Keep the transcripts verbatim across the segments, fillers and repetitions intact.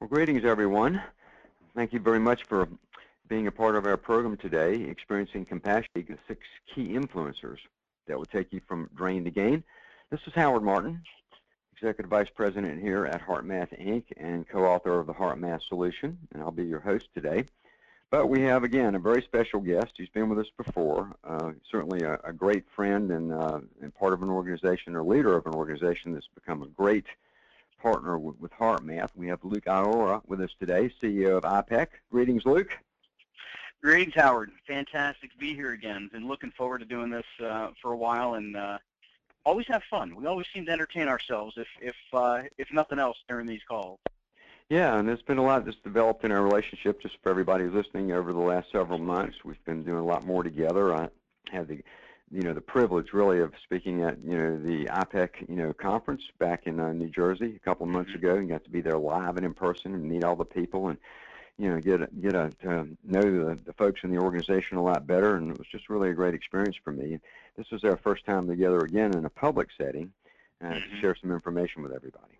Well, greetings, everyone. Thank you very much for being a part of our program today, Experiencing Compassion, the six key influencers that will take you from drain to gain. This is Howard Martin, Executive Vice President here at HeartMath, Incorporated and co-author of the HeartMath Solution, and I'll be your host today. But we have, again, a very special guest. He's been with us before, uh, certainly a, a great friend and, uh, and part of an organization or leader of an organization that's become a great partner with, with HeartMath. We have Luke Iora with us today, C E O of I P E C. Greetings, Luke. Greetings, Howard. Fantastic to be here again. Been looking forward to doing this uh, for a while, and uh, always have fun. We always seem to entertain ourselves, if if uh, if nothing else, during these calls. Yeah, and there's been a lot that's developed in our relationship. Just for everybody who's listening, over the last several months, we've been doing a lot more together. I had the you know, the privilege really of speaking at, you know, the I P E C, you know, conference back in uh, New Jersey a couple of months ago, and got to be there live and in person and meet all the people and, you know, get a, get a, to know the, the folks in the organization a lot better, and it was just really a great experience for me. This was our first time together again in a public setting uh, mm-hmm. to share some information with everybody.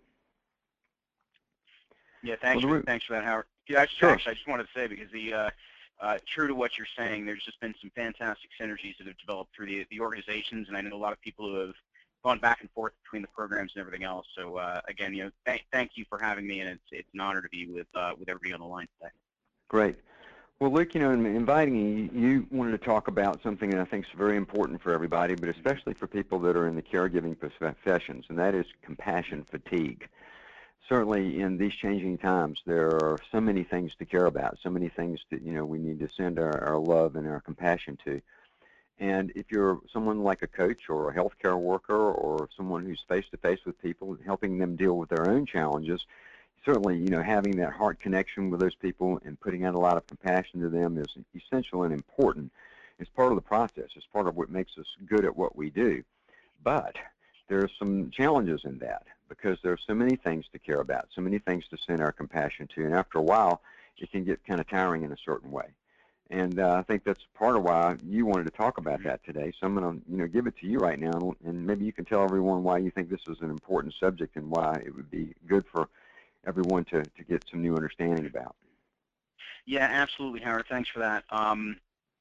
Yeah, thanks, well, for, thanks for that, Howard. Yeah, sure. Actually, I just wanted to say, because the uh, Uh, true to what you're saying, there's just been some fantastic synergies that have developed through the, the organizations, and I know a lot of people who have gone back and forth between the programs and everything else. So uh, again, you know, th thank you for having me, and it's it's an honor to be with uh, with everybody on the line today. Great. Well, Luke, you know, in inviting you, you wanted to talk about something that I think is very important for everybody, but especially for people that are in the caregiving professions, and that is compassion fatigue. Certainly in these changing times, there are so many things to care about, so many things that, you know, we need to send our, our love and our compassion to. And if you're someone like a coach or a healthcare worker or someone who's face-to-face with people, helping them deal with their own challenges, certainly, you know, having that heart connection with those people and putting out a lot of compassion to them is essential and important. It's part of the process. It's part of what makes us good at what we do. But there are some challenges in that, because there are so many things to care about, so many things to send our compassion to, and after a while, it can get kind of tiring in a certain way. And uh, I think that's part of why you wanted to talk about that today. So I'm going to, you know, give it to you right now, and maybe you can tell everyone why you think this is an important subject and why it would be good for everyone to, to get some new understanding about. Yeah, absolutely, Howard. Thanks for that. Um,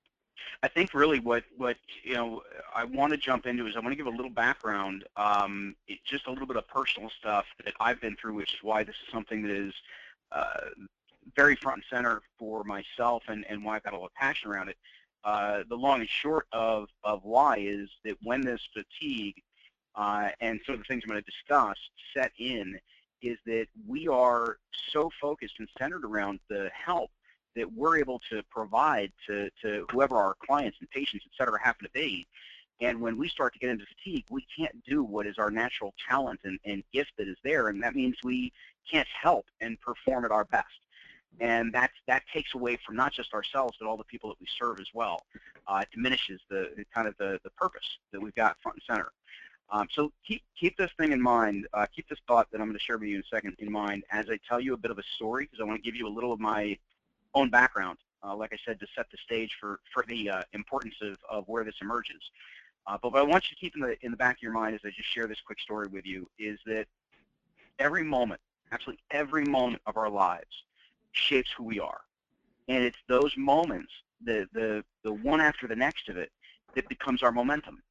I think really what, what you know, I want to jump into is I want to give a little background, um, it, just a little bit of personal stuff that I've been through, which is why this is something that is uh, very front and center for myself, and, and why I've got a lot of passion around it. Uh, the long and short of, of why is that when this fatigue uh, and some of the things I'm going to discuss set in, is that we are so focused and centered around the help that we're able to provide to, to whoever our clients and patients, et cetera, happen to be. And when we start to get into fatigue, we can't do what is our natural talent and, and gift that is there, and that means we can't help and perform at our best. And that's, that takes away from not just ourselves, but all the people that we serve as well. Uh, it diminishes the, the kind of the, the purpose that we've got front and center. Um, so keep, keep this thing in mind, uh, keep this thought that I'm going to share with you in a second in mind as I tell you a bit of a story, because I want to give you a little of my own background, uh, like I said, to set the stage for, for the uh, importance of, of where this emerges. Uh, but what I want you to keep in the, in the back of your mind as I just share this quick story with you is that every moment, absolutely every moment of our lives shapes who we are. And it's those moments, the, the, the one after the next of it, that becomes our momentum.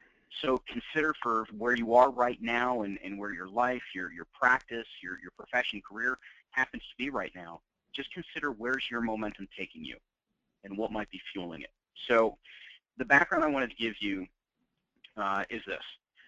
So consider for where you are right now and, and where your life, your, your practice, your, your profession, career happens to be right now. Just consider where's your momentum taking you and what might be fueling it. So the background I wanted to give you uh, is this.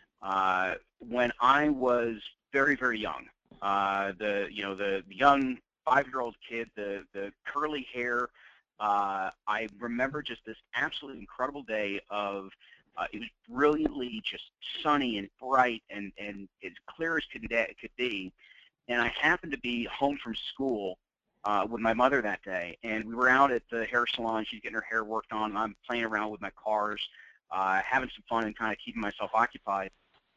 Uh, when I was very, very young, uh, the, you know, the young five-year-old kid, the, the curly hair, uh, I remember just this absolutely incredible day of, uh, it was brilliantly just sunny and bright and, and as clear as could, could be. And I happened to be home from school Uh, with my mother that day, and we were out at the hair salon. She's getting her hair worked on, and I'm playing around with my cars, uh, having some fun and kind of keeping myself occupied.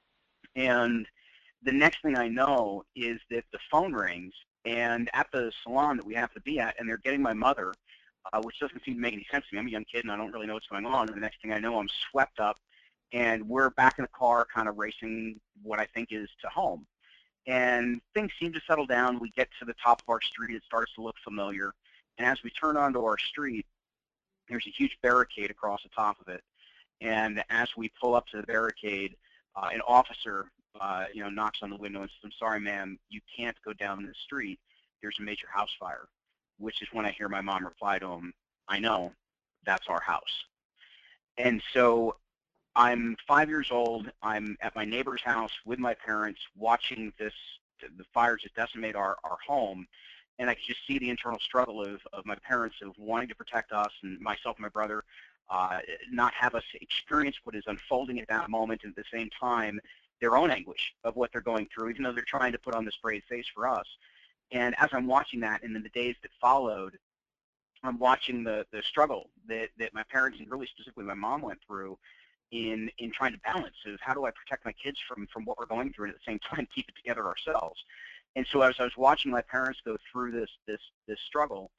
And the next thing I know is that the phone rings, and at the salon that we have to be at, and they're getting my mother, uh, which doesn't seem to make any sense to me. I'm a young kid, and I don't really know what's going on. And the next thing I know, I'm swept up, and we're back in the car kind of racing what I think is to home. And things seem to settle down. We get to the top of our street. It starts to look familiar. And as we turn onto our street, there's a huge barricade across the top of it. And as we pull up to the barricade, uh, an officer, uh, you know, knocks on the window and says, "I'm sorry, ma'am, you can't go down the street. There's a major house fire," which is when I hear my mom reply to him, "I know, that's our house." And so I'm five years old. I'm at my neighbor's house with my parents watching this, the fires that decimate our, our home. And I could just see the internal struggle of, of my parents of wanting to protect us and myself and my brother, uh, not have us experience what is unfolding at that moment, and at the same time, their own anguish of what they're going through, even though they're trying to put on this brave face for us. And as I'm watching that, and in the days that followed, I'm watching the, the struggle that, that my parents, and really specifically my mom, went through in, in trying to balance of how do I protect my kids from, from what we're going through, and at the same time keep it together ourselves. And so as I was watching my parents go through this, this, this struggle,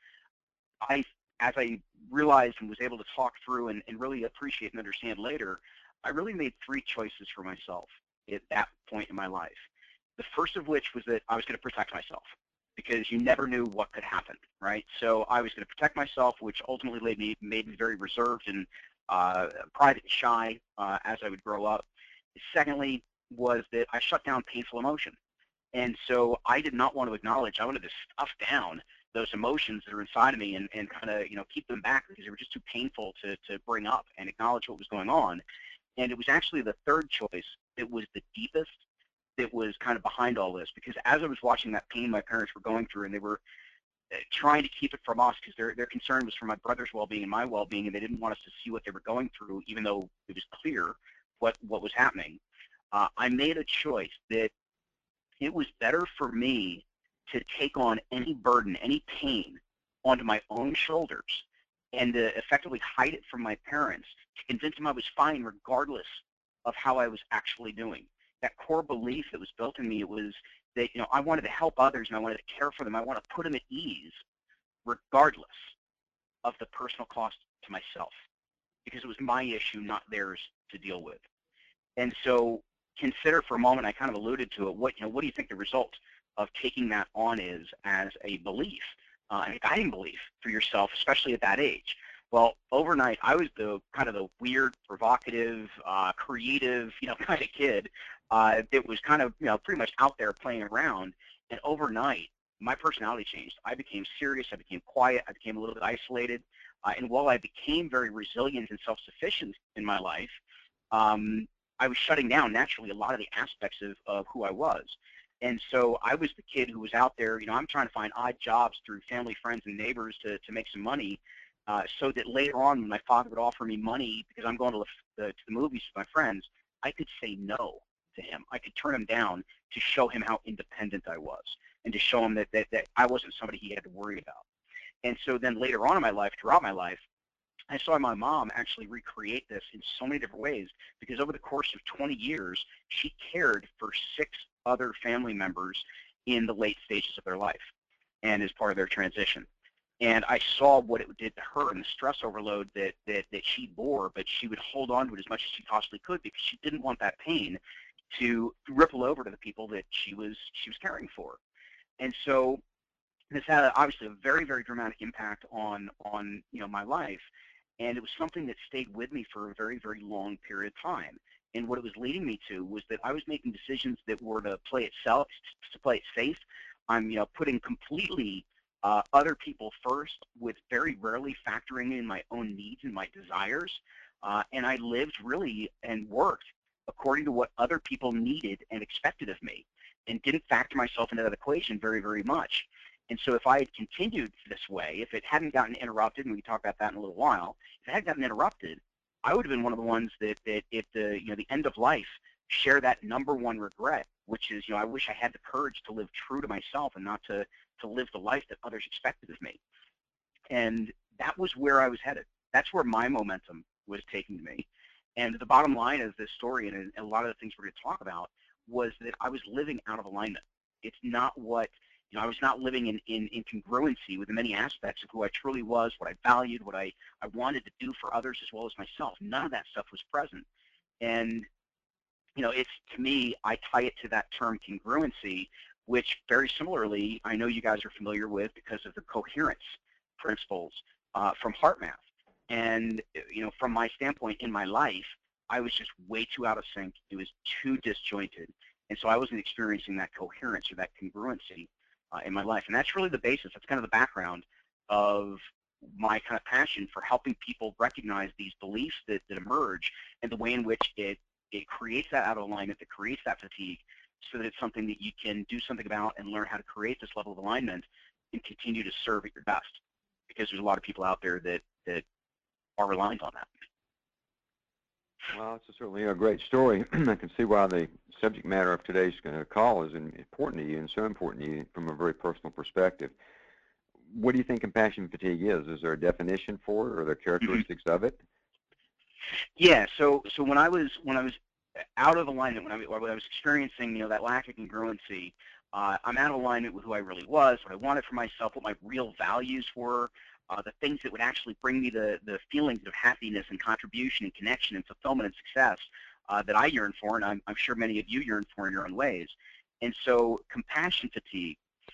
I, as I realized and was able to talk through and, and really appreciate and understand later, I really made three choices for myself at that point in my life. The first of which was that I was going to protect myself, because you never knew what could happen, right? So I was going to protect myself, which ultimately made me, made me very reserved and uh, private and shy uh, as I would grow up. Secondly was that I shut down painful emotion. And so I did not want to acknowledge, I wanted to stuff down those emotions that are inside of me and, and kind of, you know, keep them back because they were just too painful to, to bring up and acknowledge what was going on. And it was actually the third choice that was the deepest, that was kind of behind all this, because as I was watching that pain my parents were going through, and they were trying to keep it from us because their, their concern was for my brother's well-being and my well-being, and they didn't want us to see what they were going through, even though it was clear what, what was happening. Uh, I made a choice that it was better for me to take on any burden, any pain onto my own shoulders and to effectively hide it from my parents, to convince them I was fine regardless of how I was actually doing. That core belief that was built in me, it was that, you know, I wanted to help others and I wanted to care for them. I want to put them at ease regardless of the personal cost to myself, because it was my issue, not theirs to deal with. And so consider for a moment, I kind of alluded to it, what, you know, what do you think the result of taking that on is as a belief, uh, and a guiding belief for yourself, especially at that age? Well, overnight, I was the kind of the weird, provocative, uh, creative, you know, kind of kid uh, that was kind of, you know, pretty much out there playing around. And overnight, my personality changed. I became serious. I became quiet. I became a little bit isolated. Uh, and while I became very resilient and self-sufficient in my life, um, I was shutting down naturally a lot of the aspects of, of who I was. And so I was the kid who was out there, you know, I'm trying to find odd jobs through family, friends, and neighbors to, to make some money, uh, so that later on when my father would offer me money because I'm going to the, to the movies with my friends, I could say no to him. I could turn him down to show him how independent I was and to show him that, that, that I wasn't somebody he had to worry about. And so then later on in my life, throughout my life, I saw my mom actually recreate this in so many different ways, because over the course of twenty years, she cared for six other family members in the late stages of their life and as part of their transition. And I saw what it did to her and the stress overload that, that, that she bore, but she would hold on to it as much as she possibly could because she didn't want that pain to ripple over to the people that she was, she was caring for. And so this had a, obviously a very, very dramatic impact on, on you know, my life. And it was something that stayed with me for a very, very long period of time. And what it was leading me to was that I was making decisions that were to play it safe, to play it safe. I'm, you know, putting completely uh, other people first, with very rarely factoring in my own needs and my desires. Uh, and I lived really and worked according to what other people needed and expected of me, and didn't factor myself into that equation very, very much. And so if I had continued this way, if it hadn't gotten interrupted, and we can talk about that in a little while, if it hadn't gotten interrupted, I would have been one of the ones that, that at the, you know, the end of life, share that number one regret, which is, you know, I wish I had the courage to live true to myself and not to, to live the life that others expected of me. And that was where I was headed. That's where my momentum was taking me. And the bottom line of this story, and a lot of the things we're going to talk about, was that I was living out of alignment. It's not what, you know, I was not living in, in, in congruency with the many aspects of who I truly was, what I valued, what I, I wanted to do for others as well as myself. None of that stuff was present. And you know, it's, to me, I tie it to that term congruency, which very similarly, I know you guys are familiar with because of the coherence principles uh, from HeartMath. And, you know, from my standpoint in my life, I was just way too out of sync. It was too disjointed. And so I wasn't experiencing that coherence or that congruency uh, in my life. And that's really the basis. That's kind of the background of my kind of passion for helping people recognize these beliefs that, that emerge and the way in which it, it creates that out of alignment, that creates that fatigue, so that it's something that you can do something about and learn how to create this level of alignment and continue to serve at your best. Because there's a lot of people out there that, that are reliant on that. Well, it's certainly a great story. I can see why the subject matter of today's call is important to you and so important to you from a very personal perspective. What do you think compassion fatigue is? Is there a definition for it, or are there characteristics mm-hmm. of it? Yeah. So, so when I was when I was out of alignment, when I, when I was experiencing, you know, that lack of congruency, uh, I'm out of alignment with who I really was, what I wanted for myself, what my real values were. Uh, the things that would actually bring me the, the feelings of happiness and contribution and connection and fulfillment and success uh, that I yearn for, and I'm, I'm sure many of you yearn for in your own ways. And so compassion fatigue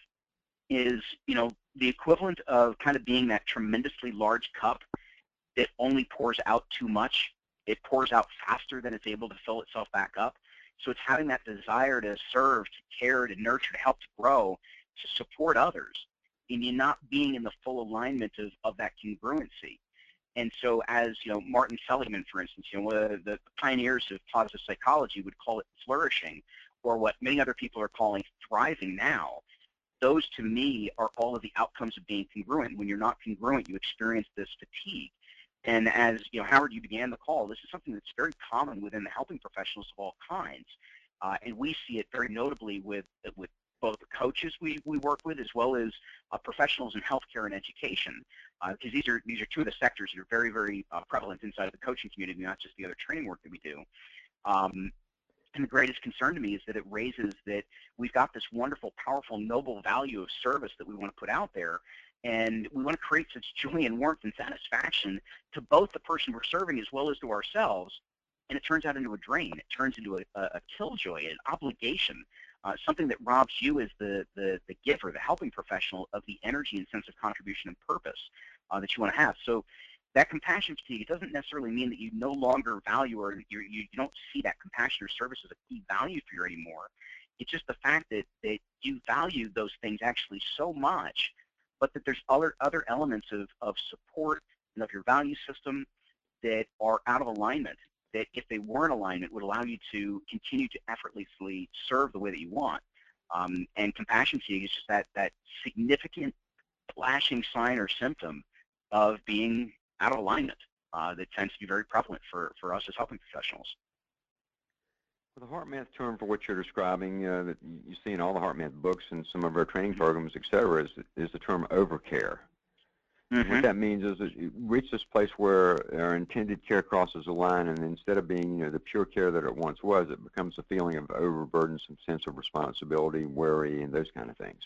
is, you know, the equivalent of kind of being that tremendously large cup that only pours out too much. It pours out faster than it's able to fill itself back up. So it's having that desire to serve, to care, to nurture, to help, to grow, to support others, and you're not being in the full alignment of, of that congruency. And so as, you know, Martin Seligman, for instance, you know, one of the pioneers of positive psychology would call it flourishing, or what many other people are calling thriving now. Those, to me, are all of the outcomes of being congruent. When you're not congruent, you experience this fatigue. And as, you know, Howard, you began the call, this is something that's very common within the helping professionals of all kinds. Uh, and we see it very notably with, with both the coaches we, we work with, as well as uh, professionals in healthcare and education, because uh, these are these are two of the sectors that are very, very uh, prevalent inside of the coaching community, not just the other training work that we do. Um, and the greatest concern to me is that it raises that we've got this wonderful, powerful, noble value of service that we want to put out there, and we want to create such joy and warmth and satisfaction to both the person we're serving as well as to ourselves, and it turns out into a drain. It turns into a, a killjoy, an obligation. Uh, something that robs you as the, the, the giver, the helping professional, of the energy and sense of contribution and purpose uh, that you want to have. So that compassion fatigue, it doesn't necessarily mean that you no longer value or you you don't see that compassion or service as a key value for you anymore. It's just the fact that, that you value those things actually so much, but that there's other, other elements of, of support and of your value system that are out of alignment, that if they were in alignment would allow you to continue to effortlessly serve the way that you want. Um, and compassion fatigue is just that, that significant flashing sign or symptom of being out of alignment uh, that tends to be very prevalent for, for us as helping professionals. Well, the HeartMath term for what you're describing uh, that you see in all the HeartMath books and some of our training programs, et cetera, is, is the term overcare. Mm-hmm. What that means is that you reach this place where our intended care crosses a line, and instead of being, you know, the pure care that it once was, it becomes a feeling of overburden, some sense of responsibility, worry, and those kind of things.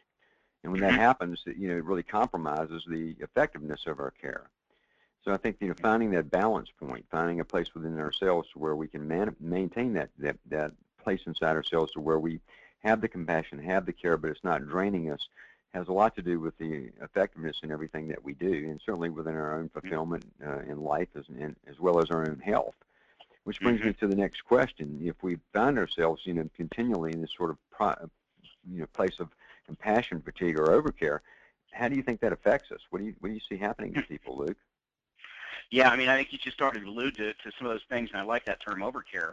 And when that happens, you know, it really compromises the effectiveness of our care. So I think, you know, finding that balance point, finding a place within ourselves where we can man maintain that, that that place inside ourselves to where we have the compassion, have the care, but it's not draining us, has a lot to do with the effectiveness in everything that we do, and certainly within our own fulfillment uh, in life as, in, as well as our own health. Which brings mm-hmm. me to the next question. If we find ourselves, you know, continually in this sort of, pro, you know, place of compassion fatigue or overcare, how do you think that affects us? What do you, what do you see happening to people, Luke? Yeah, I mean, I think you just started to allude to, to some of those things, and I like that term, overcare.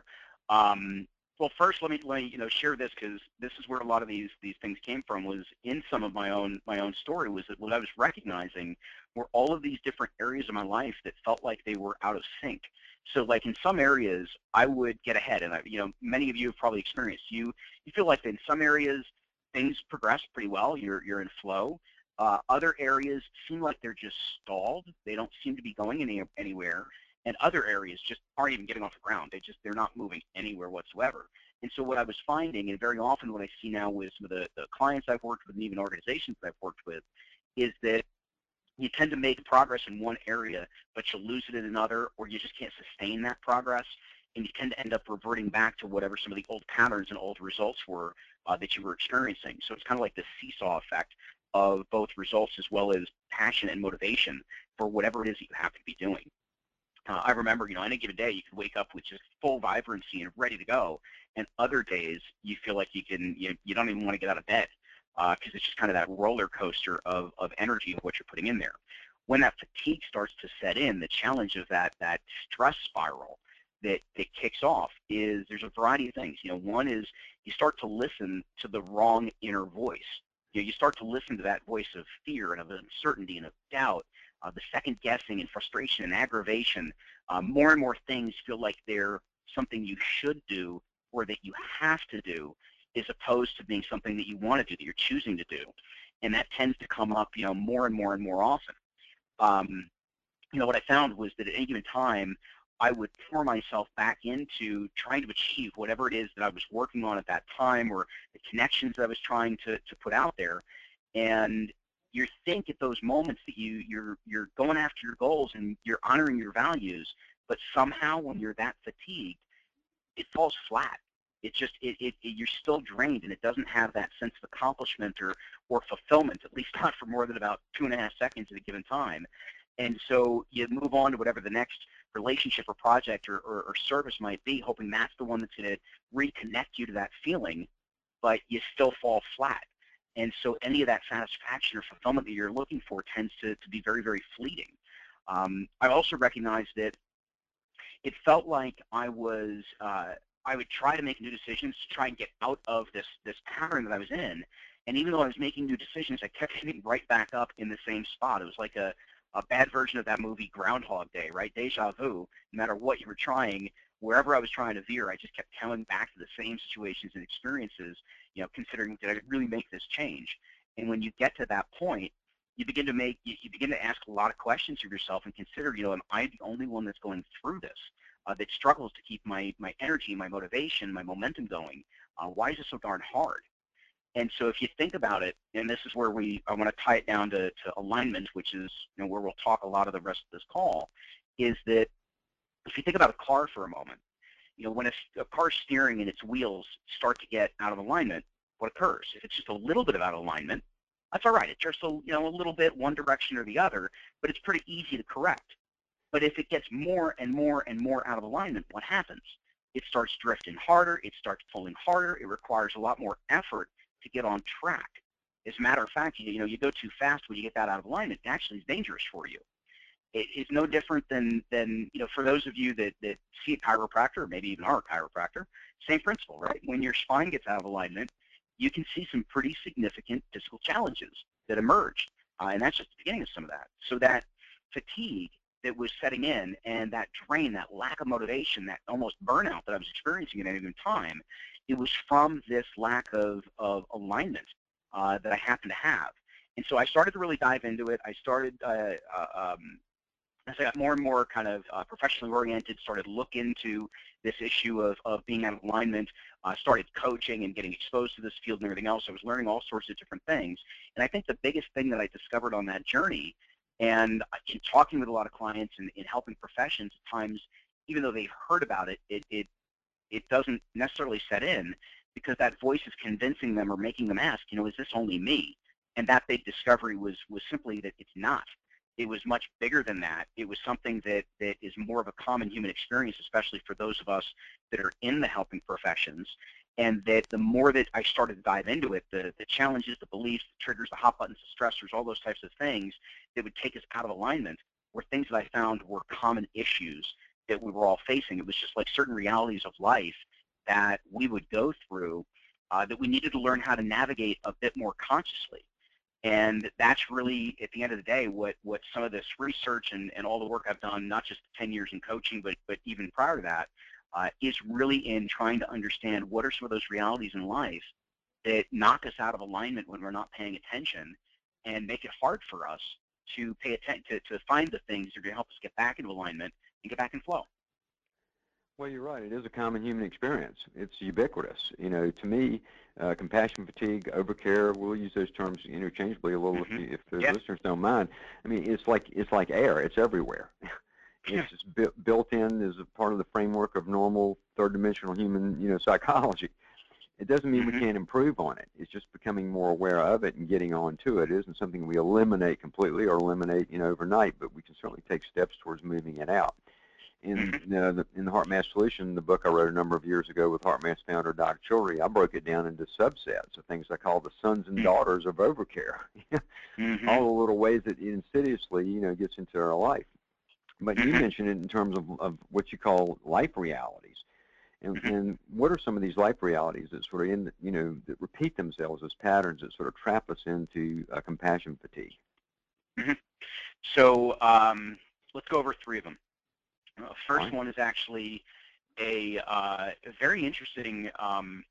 Um, well, first, let me let me you know share this, because this is where a lot of these these things came from. Was in some of my own my own story, was that what I was recognizing were all of these different areas of my life that felt like they were out of sync. So, like in some areas, I would get ahead, and I, you know, many of you have probably experienced. You you feel like in some areas things progress pretty well. You're you're in flow. Uh, other areas seem like they're just stalled. They don't seem to be going any, anywhere. And other areas just aren't even getting off the ground. They just, they're not moving anywhere whatsoever. And so what I was finding, and very often what I see now with some of the, the clients I've worked with and even organizations that I've worked with, is that you tend to make progress in one area, but you lose it in another, or you just can't sustain that progress. and you tend to end up reverting back to whatever some of the old patterns and old results were uh, that you were experiencing. So it's kind of like the seesaw effect of both results as well as passion and motivation for whatever it is that you have to be doing. Uh, I remember, you know, any given day you can wake up with just full vibrancy and ready to go, and other days you feel like you can, you, you don't even want to get out of bed because uh, it's just kind of that roller coaster of, of energy of what you're putting in there. When that fatigue starts to set in, the challenge of that that stress spiral that, that kicks off is there's a variety of things. You know, one is you start to listen to the wrong inner voice. You know, you start to listen to that voice of fear and of uncertainty and of doubt, uh, the second guessing and frustration and aggravation. Uh, more and more things feel like they're something you should do or that you have to do, as opposed to being something that you want to do, that you're choosing to do. And that tends to come up, you know, more and more and more often. Um, you know, what I found was that at any given time, I would pour myself back into trying to achieve whatever it is that I was working on at that time, or the connections that I was trying to, to put out there. And you think at those moments that you, you're, you're going after your goals and you're honoring your values, but somehow when you're that fatigued, it falls flat. It just, it, it, it, you're still drained, and it doesn't have that sense of accomplishment or, or fulfillment, at least not for more than about two and a half seconds at a given time. And so you move on to whatever the next relationship or project or, or, or service might be, hoping that's the one that's going to reconnect you to that feeling, but you still fall flat. And so any of that satisfaction or fulfillment that you're looking for tends to, to be very, very fleeting. Um, I also recognize that it felt like I was, uh, I would try to make new decisions to try and get out of this, this pattern that I was in. And even though I was making new decisions, I kept getting right back up in the same spot. It was like a, a bad version of that movie Groundhog Day, right? Deja vu. No matter what you were trying, wherever I was trying to veer, I just kept coming back to the same situations and experiences, you know, considering, did I really make this change? And when you get to that point, you begin to make, you, you begin to ask a lot of questions of yourself and consider, you know, am I the only one that's going through this, uh, that struggles to keep my, my energy, my motivation, my momentum going? Uh, why is it so darn hard? And so if you think about it, and this is where we, I want to tie it down to, to alignment, which is, you know, where we'll talk a lot of the rest of this call, is that if you think about a car for a moment, you know, when a, a car's steering and its wheels start to get out of alignment, what occurs? If it's just a little bit of out of alignment, that's all right. It's just a, you know, a little bit one direction or the other, but it's pretty easy to correct. But if it gets more and more and more out of alignment, what happens? It starts drifting harder. It starts pulling harder. It requires a lot more effort to get on track. As a matter of fact, you, you know, you go too fast when you get that out of alignment, it actually is dangerous for you. It is no different than, than you know, for those of you that, that see a chiropractor, or maybe even are a chiropractor, same principle, right? When your spine gets out of alignment, you can see some pretty significant physical challenges that emerge, uh, and that's just the beginning of some of that. So that fatigue that was setting in, and that drain, that lack of motivation, that almost burnout that I was experiencing at any given time, it was from this lack of, of alignment uh, that I happened to have. And so I started to really dive into it. I started, uh, uh, um, as I got more and more kind of uh, professionally oriented, started to look into this issue of, of being out of alignment, uh, started coaching and getting exposed to this field and everything else. I was learning all sorts of different things. And I think the biggest thing that I discovered on that journey, and in talking with a lot of clients and in helping professions, at times, even though they've heard about it, it, it it doesn't necessarily set in, because that voice is convincing them or making them ask, you know, is this only me? And that big discovery was was simply that it's not. It was much bigger than that. It was something that, that is more of a common human experience, especially for those of us that are in the helping professions. And that the more that I started to dive into it, the, the challenges, the beliefs, the triggers, the hot buttons, the stressors, all those types of things that would take us out of alignment were things that I found were common issues that we were all facing. It was just like certain realities of life that we would go through uh, that we needed to learn how to navigate a bit more consciously. And that's really, at the end of the day, what, what some of this research and, and all the work I've done, not just ten years in coaching, but, but even prior to that, uh, is really in trying to understand what are some of those realities in life that knock us out of alignment when we're not paying attention, and make it hard for us to pay attention, to, to find the things that are going to help us get back into alignment and get back in flow. Well, you're right. It is a common human experience. It's ubiquitous. You know, to me, uh, compassion fatigue, overcare, we'll use those terms interchangeably a little, mm-hmm. if, you, if the yeah. listeners don't mind. I mean, it's like it's like air. It's everywhere. It's just bu built in as a part of the framework of normal third-dimensional human, you know, psychology. It doesn't mean Mm-hmm. we can't improve on it. It's just becoming more aware of it and getting on to it. It isn't something we eliminate completely or eliminate, you know, overnight, but we can certainly take steps towards moving it out. In, Mm-hmm. you know, the, in the HeartMath Solution, the book I wrote a number of years ago with HeartMath founder Doc Childry, I broke it down into subsets of things I call the sons and daughters of overcare. Mm-hmm. All the little ways that it insidiously, you know, gets into our life. But you Mm-hmm. mentioned it in terms of, of what you call life realities. And, Mm-hmm. and what are some of these life realities that sort of, in, you know, that repeat themselves as patterns that sort of trap us into uh, compassion fatigue? Mm-hmm. So um, let's go over three of them. Uh, first Fine. one is actually a, uh, a very interesting, um,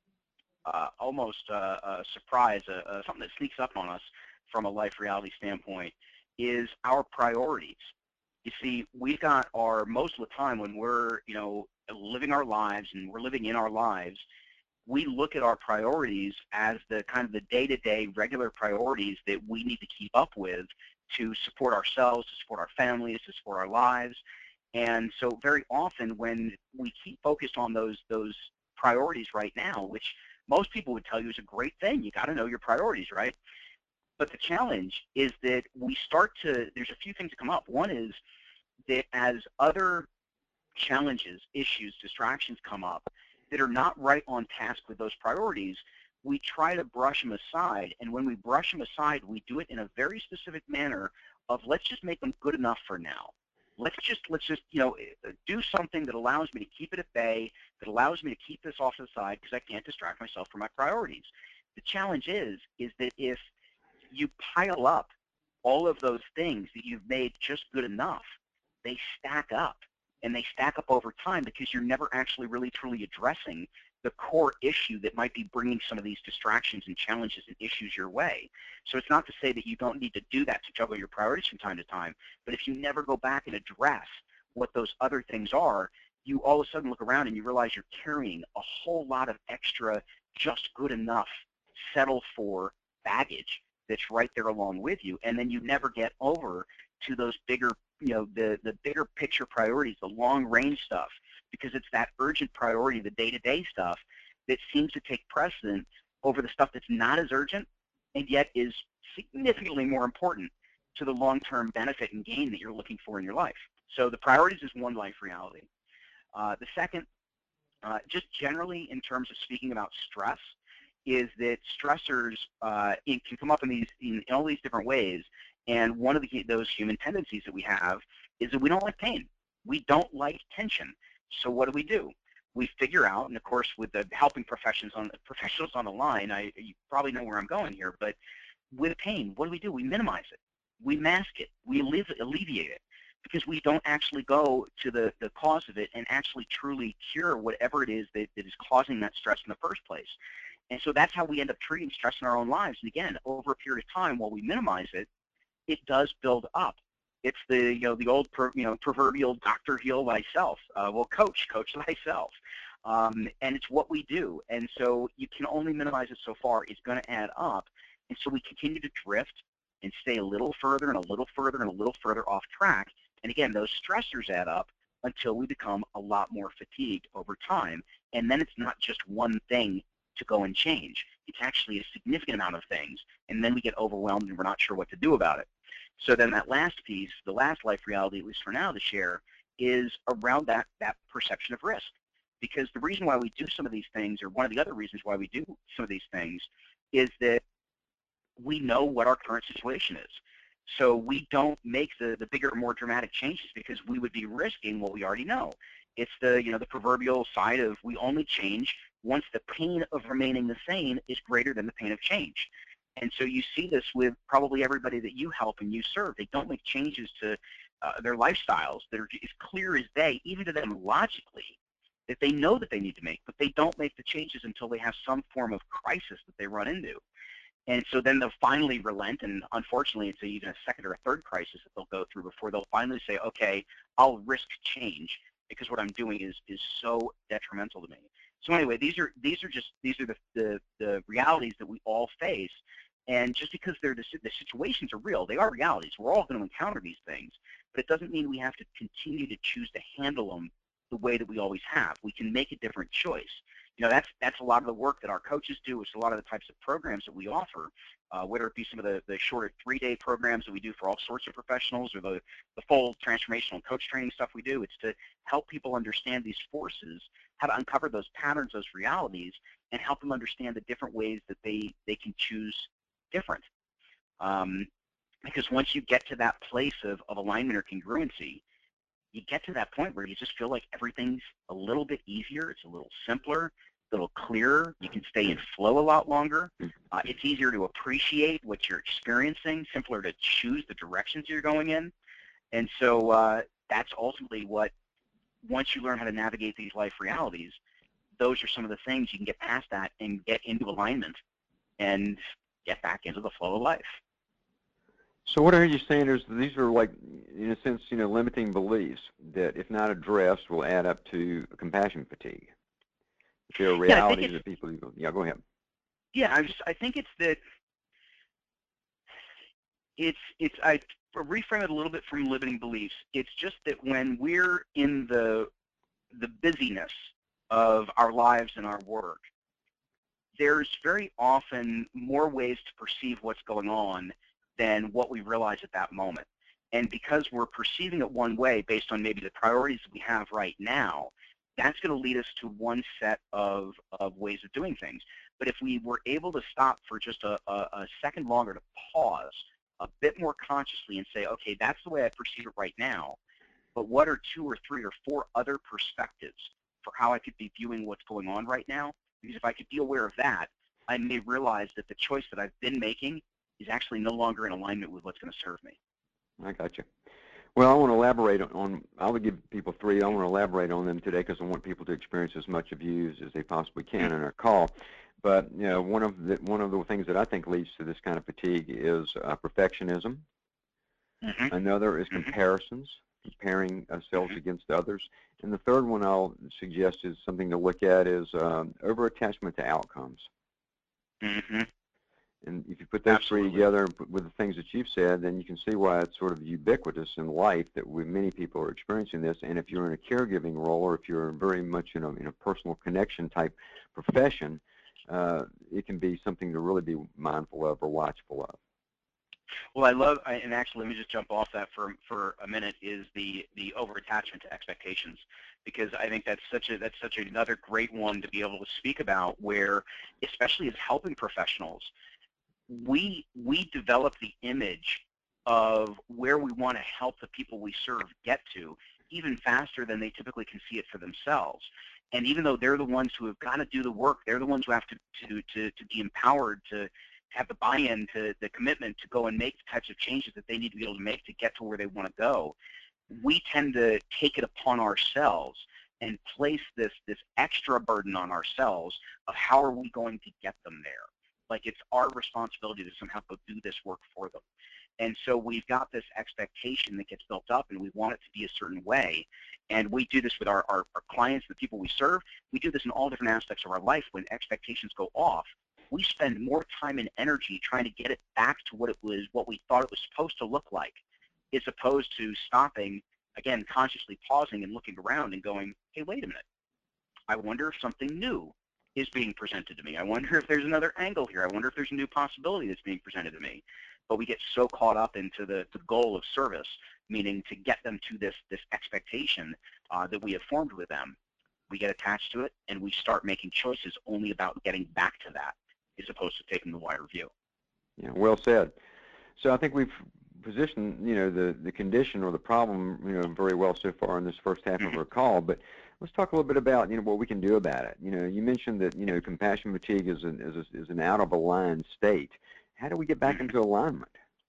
uh, almost uh, a surprise, uh, uh, something that sneaks up on us from a life reality standpoint, is our priorities. You see, we've got our, most of the time when we're, you know, living our lives and we're living in our lives, we look at our priorities as the kind of the day-to-day regular priorities that we need to keep up with to support ourselves, to support our families, to support our lives. And so very often when we keep focused on those those priorities right now, which most people would tell you is a great thing, you got to know your priorities, right? But the challenge is that we start to, there's a few things that come up. One is that as other challenges, issues, distractions come up that are not right on task with those priorities, we try to brush them aside. And when we brush them aside, we do it in a very specific manner of let's just make them good enough for now. Let's just, let's just, you know, do something that allows me to keep it at bay, that allows me to keep this off to the side because I can't distract myself from my priorities. The challenge is, is that if you pile up all of those things that you've made just good enough, they stack up. And they stack up over time because you're never actually really truly addressing the core issue that might be bringing some of these distractions and challenges and issues your way. So it's not to say that you don't need to do that to juggle your priorities from time to time, but if you never go back and address what those other things are, you all of a sudden look around and you realize you're carrying a whole lot of extra just good enough, settle for baggage that's right there along with you, and then you never get over to those bigger, you know, the, the bigger picture priorities, the long range stuff, because it's that urgent priority, the day-to-day stuff, that seems to take precedent over the stuff that's not as urgent and yet is significantly more important to the long-term benefit and gain that you're looking for in your life. So the priorities is one life reality. Uh, the second, uh, just generally in terms of speaking about stress, is that stressors uh, it can come up in these in, in all these different ways. And one of the, those human tendencies that we have is that we don't like pain. We don't like tension. So what do we do? We figure out, and of course with the helping professions on, professionals on the line, I, you probably know where I'm going here, but with pain, what do we do? We minimize it. We mask it. We alleviate it because we don't actually go to the, the cause of it and actually truly cure whatever it is that, that is causing that stress in the first place. And so that's how we end up treating stress in our own lives. And again, over a period of time, while we minimize it, it does build up. It's the, you know, the old, per, you know, proverbial doctor heal thyself. Uh, well, coach, coach thyself. Um, and it's what we do. And so you can only minimize it so far. It's going to add up. And so we continue to drift and stay a little further and a little further and a little further off track. And again, those stressors add up until we become a lot more fatigued over time. And then it's not just one thing to go and change. It's actually a significant amount of things. And then we get overwhelmed and we're not sure what to do about it. So then that last piece, the last life reality, at least for now, to share, is around that, that perception of risk. Because the reason why we do some of these things, or one of the other reasons why we do some of these things, is that we know what our current situation is. So we don't make the, the bigger, more dramatic changes because we would be risking what we already know. It's the, you know, the proverbial side of we only change once the pain of remaining the same is greater than the pain of change. And so you see this with probably everybody that you help and you serve. They don't make changes to uh, their lifestyles that are as clear as day, even to them logically, that they know that they need to make, but they don't make the changes until they have some form of crisis that they run into. And so then they'll finally relent, and unfortunately it's a, even a second or a third crisis that they'll go through before they'll finally say, okay, I'll risk change because what I'm doing is, is so detrimental to me. So anyway, these are, these are just, these are the, the, the realities that we all face And just because they're the, the situations are real, they are realities. We're all going to encounter these things, but it doesn't mean we have to continue to choose to handle them the way that we always have. We can make a different choice. You know, that's that's a lot of the work that our coaches do. It's a lot of the types of programs that we offer, uh, whether it be some of the, the shorter three-day programs that we do for all sorts of professionals, or the, the full transformational coach training stuff we do. It's to help people understand these forces, how to uncover those patterns, those realities, and help them understand the different ways that they, they can choose different. Um, because once you get to that place of, of alignment or congruency, you get to that point where you just feel like everything's a little bit easier. It's a little simpler, a little clearer. You can stay in flow a lot longer. Uh, it's easier to appreciate what you're experiencing, simpler to choose the directions you're going in. And so uh, that's ultimately what, once you learn how to navigate these life realities, those are some of the things you can get past that and get into alignment and get back into the flow of life. So what are you saying is these are like, in a sense, you know, limiting beliefs that, if not addressed, will add up to compassion fatigue. If there are realities that people, yeah, go ahead. Yeah, I just, I think it's that it's, it's, I reframe it a little bit from limiting beliefs. It's just that when we're in the, the busyness of our lives and our work, there's very often more ways to perceive what's going on than what we realize at that moment. And because we're perceiving it one way based on maybe the priorities that we have right now, that's going to lead us to one set of, of ways of doing things. But if we were able to stop for just a, a, a second longer, to pause a bit more consciously and say, okay, that's the way I perceive it right now, but what are two or three or four other perspectives for how I could be viewing what's going on right now? Because if I could be aware of that, I may realize that the choice that I've been making is actually no longer in alignment with what's going to serve me. I got you. Well, I want to elaborate on, I'll give people three. I want to elaborate on them today because I want people to experience as much of you as they possibly can in our call. But, you know, one of the, one of the things that I think leads to this kind of fatigue is uh, perfectionism. Mm-hmm. Another is mm-hmm. comparisons, comparing ourselves mm-hmm. against others. And the third one I'll suggest is something to look at is um, over-attachment to outcomes. Mm-hmm. And if you put those Absolutely. three together with the things that you've said, then you can see why it's sort of ubiquitous in life that we, many people are experiencing this. And if you're in a caregiving role, or if you're very much in a, in a personal connection type profession, uh, it can be something to really be mindful of or watchful of. Well, I love, and actually, let me just jump off that for for a minute. Is the the over-attachment to expectations, because I think that's such a that's such another great one to be able to speak about. Where, especially as helping professionals, we we develop the image of where we want to help the people we serve get to even faster than they typically can see it for themselves. And even though they're the ones who have got to do the work, they're the ones who have to to to, to be empowered to have the buy-in, to the commitment to go and make the types of changes that they need to be able to make to get to where they want to go, we tend to take it upon ourselves and place this this extra burden on ourselves of how are we going to get them there. Like it's our responsibility to somehow go do this work for them. And so we've got this expectation that gets built up, and we want it to be a certain way. And we do this with our, our, our clients, the people we serve. We do this in all different aspects of our life. When expectations go off, we spend more time and energy trying to get it back to what it was, what we thought it was supposed to look like, as opposed to stopping, again, consciously pausing and looking around and going, hey, wait a minute. I wonder if something new is being presented to me. I wonder if there's another angle here. I wonder if there's a new possibility that's being presented to me. But we get so caught up into the, the goal of service, meaning to get them to this, this expectation uh, that we have formed with them. We get attached to it, and we start making choices only about getting back to that, as opposed to taking the wider view. Yeah, well said. So I think we've positioned, you know, the, the condition or the problem, you know, very well so far in this first half mm-hmm. of our call. But let's talk a little bit about, you know, what we can do about it. You know, you mentioned that, you know, compassion fatigue is an, is, a, is an out of aligned state. How do we get back into alignment?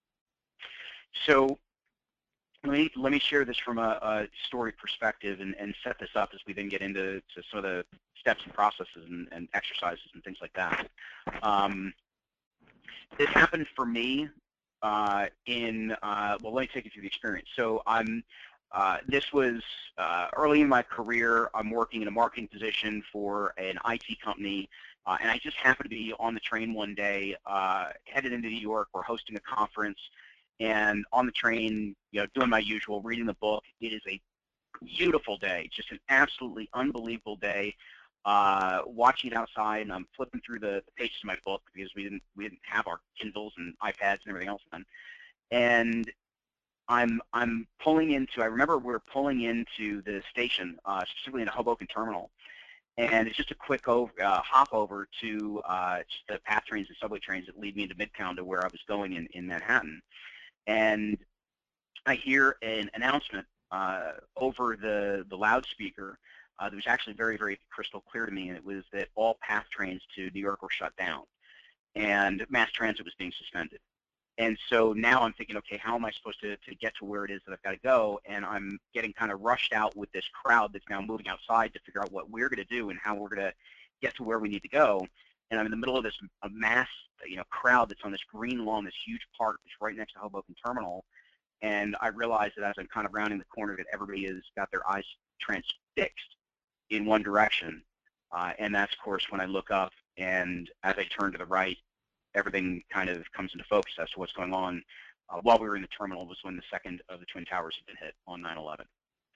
So let me, let me share this from a, a story perspective and, and set this up as we then get into to some of the steps and processes and, and exercises and things like that. Um, this happened for me uh, in, uh, well, let me take you through the experience. So I'm, uh, this was uh, early in my career. I'm working in a marketing position for an I T company. Uh, and I just happened to be on the train one day, uh, headed into New York. We're hosting a conference, and on the train, you know, doing my usual, reading the book. It is a beautiful day, just an absolutely unbelievable day. Uh, watching it outside, and I'm flipping through the, the pages of my book because we didn't we didn't have our Kindles and iPads and everything else then. And I'm I'm pulling into. I remember we were pulling into the station, uh, specifically in the Hoboken terminal, and it's just a quick over, uh, hop over to uh, just the PATH trains and subway trains that lead me into Midtown to where I was going in in Manhattan. And I hear an announcement uh, over the the loudspeaker uh, that was actually very, very crystal clear to me, and it was that all PATH trains to New York were shut down, and mass transit was being suspended. And so now I'm thinking, okay, how am I supposed to, to get to where it is that I've got to go? And I'm getting kind of rushed out with this crowd that's now moving outside to figure out what we're going to do and how we're going to get to where we need to go. And I'm in the middle of this a mass, you know, crowd that's on this green lawn, this huge park that's right next to Hoboken Terminal. And I realize that as I'm kind of rounding the corner that everybody has got their eyes transfixed in one direction. Uh, and that's, of course, when I look up, and as I turn to the right, everything kind of comes into focus as to what's going on. Uh, while we were in the terminal was when the second of the Twin Towers had been hit on nine eleven.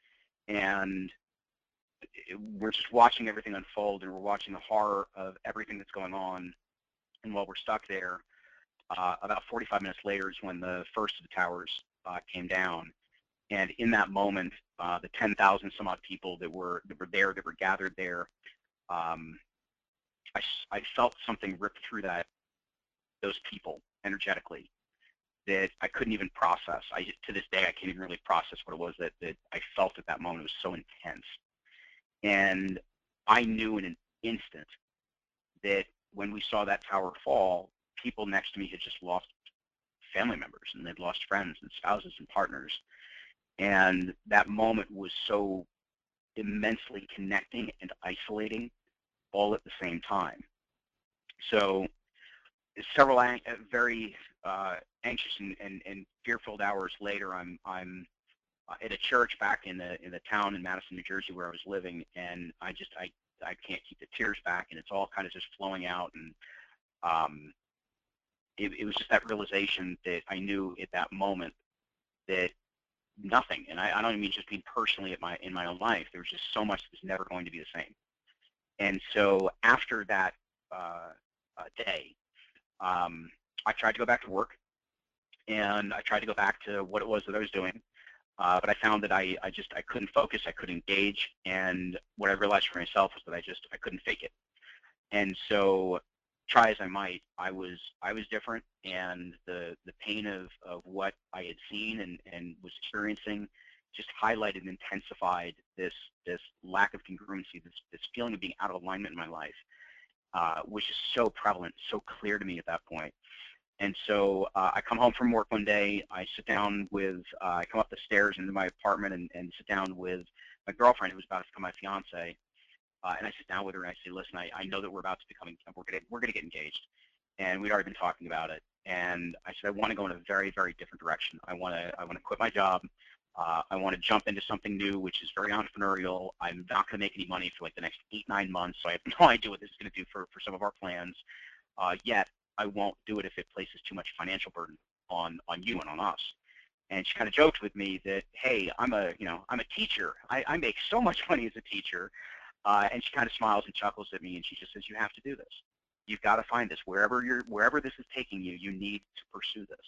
And it, we're just watching everything unfold, and we're watching the horror of everything that's going on. And while we're stuck there, uh, about forty-five minutes later is when the first of the towers uh, came down. And in that moment, uh, the ten thousand some odd people that were that were there, that were gathered there, um, I, I felt something rip through that those people energetically that I couldn't even process. I to this day I can't even really process what it was that that I felt at that moment. It was so intense, and I knew in an instant that when we saw that tower fall, people next to me had just lost family members, and they'd lost friends and spouses and partners. And that moment was so immensely connecting and isolating all at the same time. So several ang very uh, anxious and, and, and fear-filled hours later, I'm, I'm at a church back in the, in the town in Madison, New Jersey where I was living, and I just, I, I can't keep the tears back, and it's all kind of just flowing out. And um, it, it was just that realization that I knew at that moment that nothing, and I, I don't even mean just me personally at my, in my own life, there was just so much that was never going to be the same. And so after that uh, uh, day, um, I tried to go back to work, and I tried to go back to what it was that I was doing, uh, but I found that I, I just, I couldn't focus, I couldn't engage, and what I realized for myself was that I just, I couldn't fake it. And so, try as I might, I was, I was different, and the, the pain of, of what I had seen and, and was experiencing just highlighted and intensified this, this lack of congruency, this, this feeling of being out of alignment in my life, uh, which is so prevalent, so clear to me at that point. And so uh, I come home from work one day, I sit down with, uh, I come up the stairs into my apartment and, and sit down with my girlfriend, who was about to become my fiance, uh, and I sit down with her and I say, listen, I, I know that we're about to become, we're gonna, we're gonna get engaged, and we'd already been talking about it, and I said, I want to go in a very, very different direction. I want to, I want to quit my job. Uh, I want to jump into something new, which is very entrepreneurial. I'm not going to make any money for like the next eight, nine months, so I have no idea what this is going to do for, for some of our plans. Uh, yet, I won't do it if it places too much financial burden on, on you and on us. And she kind of joked with me that, hey, I'm a, you know, I'm a teacher. I, I make so much money as a teacher. Uh, and she kind of smiles and chuckles at me, and she just says, you have to do this. You've got to find this. Wherever you're, wherever this is taking you, you need to pursue this.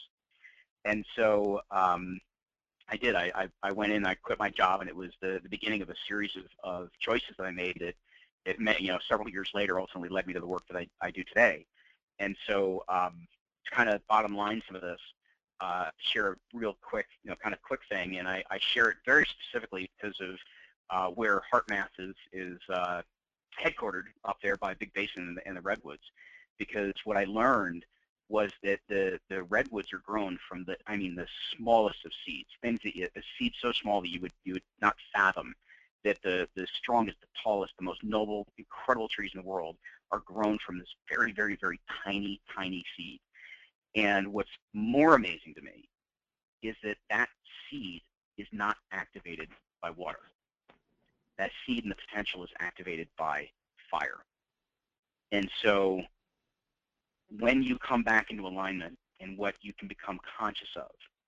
And so um, I did. I, I, I went in, I quit my job, and it was the, the beginning of a series of, of choices that I made that, it met, you know, several years later ultimately led me to the work that I, I do today. And so um, to kind of bottom line some of this, uh, share a real quick, you know, kind of quick thing, and I, I share it very specifically because of uh, where HeartMath is, is uh, headquartered up there by Big Basin and the, and the redwoods. Because what I learned was that the, the redwoods are grown from the, I mean, the smallest of seeds, things that you, a seed so small that you would, you would not fathom that the, the strongest, the tallest, the most noble, incredible trees in the world are grown from this very, very, very tiny, tiny seed. And what's more amazing to me is that that seed is not activated by water. That seed and the potential is activated by fire. And so when you come back into alignment, and what you can become conscious of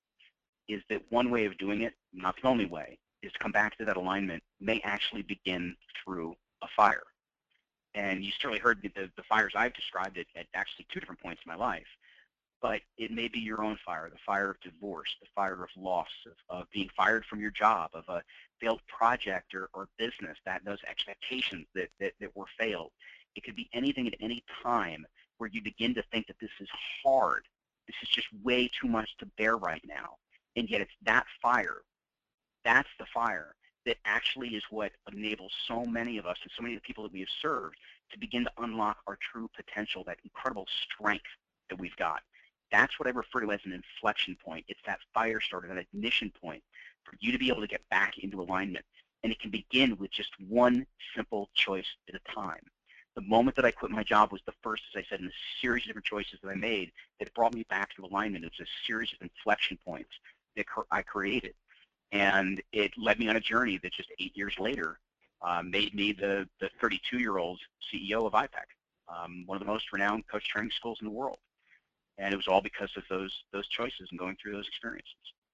is that one way of doing it, not the only way, is to come back to that alignment may actually begin through a fire. And you certainly heard the, the, the fires I've described it at actually two different points in my life. But it may be your own fire, the fire of divorce, the fire of loss, of, of being fired from your job, of a failed project or, or business, that those expectations that, that, that were failed. It could be anything at any time where you begin to think that this is hard. This is just way too much to bear right now. And yet it's that fire, that's the fire that actually is what enables so many of us and so many of the people that we have served to begin to unlock our true potential, that incredible strength that we've got. That's what I refer to as an inflection point. It's that fire starter, that ignition point for you to be able to get back into alignment. And it can begin with just one simple choice at a time. The moment that I quit my job was the first, as I said, in a series of different choices that I made that brought me back to alignment. It was a series of inflection points that I created. And it led me on a journey that just eight years later uh, made me the thirty-two-year-old C E O of I PEC, um, one of the most renowned coach training schools in the world. And it was all because of those those choices and going through those experiences.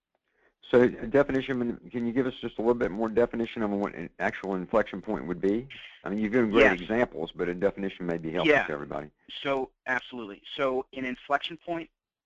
So a definition, can you give us just a little bit more definition on what an actual inflection point would be? I mean, you've given great yes. examples, but a definition may be helpful yeah. to everybody. So absolutely. So an inflection point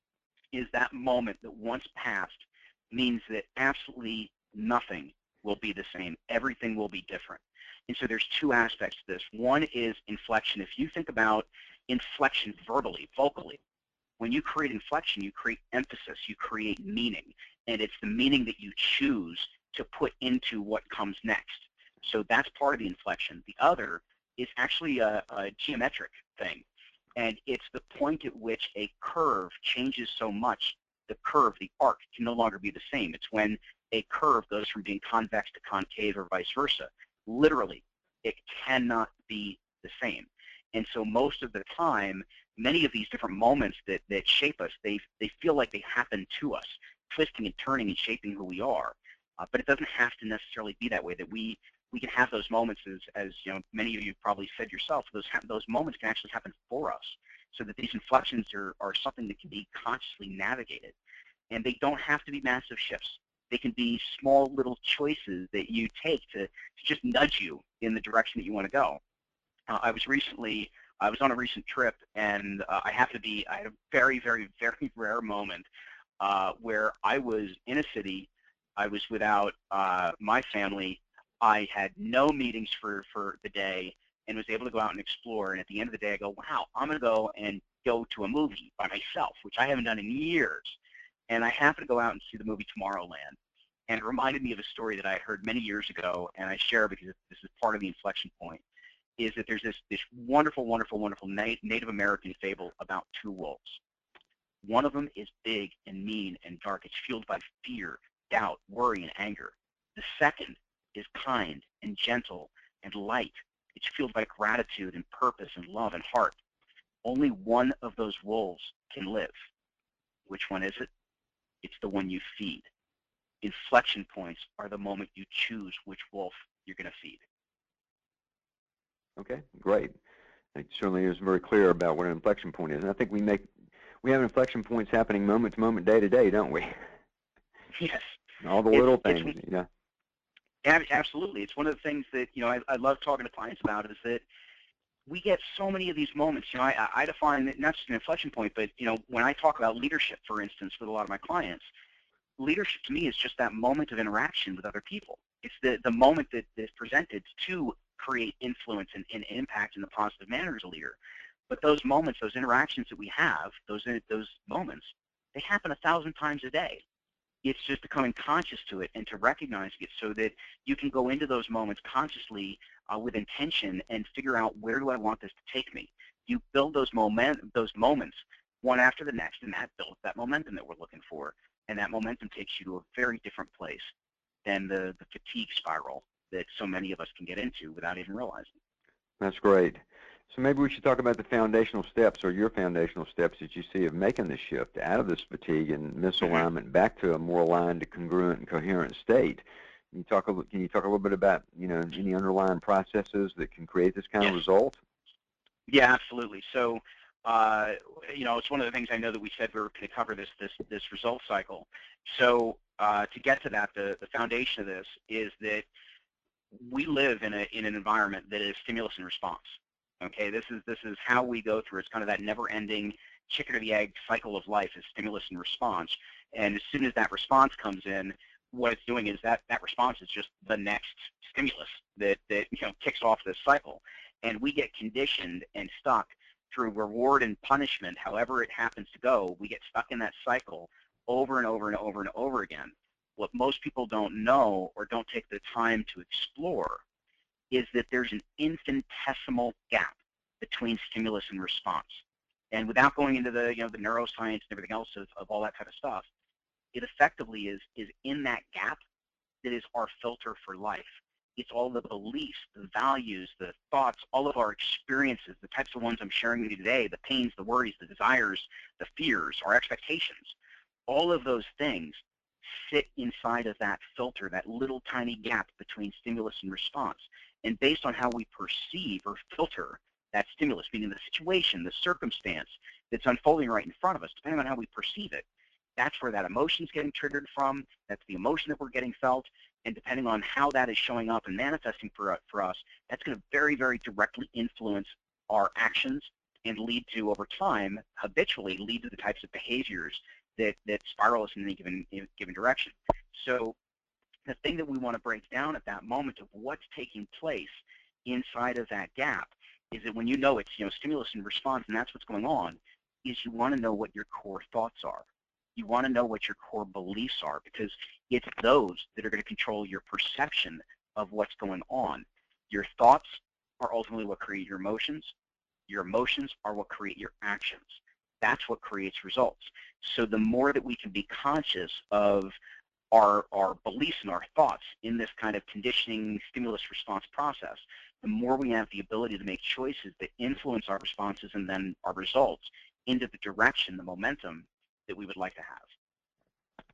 is that moment that once passed means that absolutely nothing will be the same. Everything will be different. And so there's two aspects to this. One is inflection. If you think about inflection verbally, vocally, when you create inflection, you create emphasis, you create meaning, and it's the meaning that you choose to put into what comes next. So that's part of the inflection. The other is actually a, a geometric thing, and it's the point at which a curve changes so much, the curve, the arc, can no longer be the same. It's when a curve goes from being convex to concave or vice versa. Literally, it cannot be the same. And so most of the time, many of these different moments that, that shape us, they, they feel like they happen to us, twisting and turning and shaping who we are. Uh, but it doesn't have to necessarily be that way, that we, we can have those moments, as, as you know, many of you probably said yourself, those, those moments can actually happen for us, so that these inflections are, are something that can be consciously navigated. And they don't have to be massive shifts. They can be small little choices that you take to, to just nudge you in the direction that you want to go. Uh, I was recently, I was on a recent trip, and uh, I happened to be, I had a very, very, very rare moment uh, where I was in a city, I was without uh, my family, I had no meetings for, for the day, and was able to go out and explore. And at the end of the day, I go, wow, I'm going to go and go to a movie by myself, which I haven't done in years. And I happened to go out and see the movie Tomorrowland. And it reminded me of a story that I heard many years ago, and I share because this is part of the inflection point, is that there's this, this wonderful, wonderful, wonderful Native American fable about two wolves. One of them is big and mean and dark. It's fueled by fear, doubt, worry, and anger. The second is kind and gentle and light. It's fueled by gratitude and purpose and love and heart. Only one of those wolves can live. Which one is it? It's the one you feed. Inflection points are the moment you choose which wolf you're going to feed. Okay, great. It certainly is very clear about what an inflection point is. And I think we make we have inflection points happening moment to moment, day to day, don't we? Yes. All the little it's, things, it's, you know. Absolutely. It's one of the things that, you know, I, I love talking to clients about, is that we get so many of these moments. You know, I, I define it not just an inflection point, but, you know, when I talk about leadership, for instance, with a lot of my clients, leadership to me is just that moment of interaction with other people. It's the, the moment that is presented to create influence and, and impact in a positive manner as a leader. But those moments, those interactions that we have, those, those moments, they happen a thousand times a day. It's just becoming conscious to it and to recognizing it, so that you can go into those moments consciously uh, with intention and figure out, where do I want this to take me? You build those moment, those moments one after the next, and that builds that momentum that we're looking for. And that momentum takes you to a very different place than the, the fatigue spiral that so many of us can get into without even realizing. That's great. So maybe we should talk about the foundational steps, or your foundational steps that you see of making the shift out of this fatigue and misalignment mm-hmm. back to a more aligned, congruent, and coherent state. Can you talk a, can you talk a little bit about, you know, any underlying processes that can create this kind yes. of result? Yeah, absolutely. So, uh, you know, it's one of the things I know that we said we were going to cover this this this result cycle. So, uh, to get to that, the the foundation of this is that we live in a in an environment that is stimulus and response. Okay, this is this is how we go through. It's kind of that never-ending chicken or the egg cycle of life is stimulus and response. And as soon as that response comes in, what it's doing is that that response is just the next stimulus that that you know kicks off this cycle. And we get conditioned and stuck through reward and punishment, however it happens to go. We get stuck in that cycle over and over and over and over again. What most people don't know or don't take the time to explore is that there's an infinitesimal gap between stimulus and response. And without going into the, you know, the neuroscience and everything else of, of all that kind of stuff, it effectively is, is in that gap that is our filter for life. It's all the beliefs, the values, the thoughts, all of our experiences, the types of ones I'm sharing with you today, the pains, the worries, the desires, the fears, our expectations. All of those things sit inside of that filter, that little tiny gap between stimulus and response. And based on how we perceive or filter that stimulus, meaning the situation, the circumstance that's unfolding right in front of us, depending on how we perceive it, that's where that emotion's getting triggered from, that's the emotion that we're getting felt, and depending on how that is showing up and manifesting for, for us, that's going to very, very directly influence our actions and lead to, over time, habitually lead to the types of behaviors that, that spiral us in any given, in given direction. So the thing that we want to break down at that moment of what's taking place inside of that gap is that when you know it's, you know, stimulus and response and that's what's going on, is you want to know what your core thoughts are. You want to know what your core beliefs are, because it's those that are going to control your perception of what's going on. Your thoughts are ultimately what create your emotions. Your emotions are what create your actions. That's what creates results. So the more that we can be conscious of our, our beliefs and our thoughts in this kind of conditioning stimulus response process, the more we have the ability to make choices that influence our responses and then our results into the direction, the momentum that we would like to have.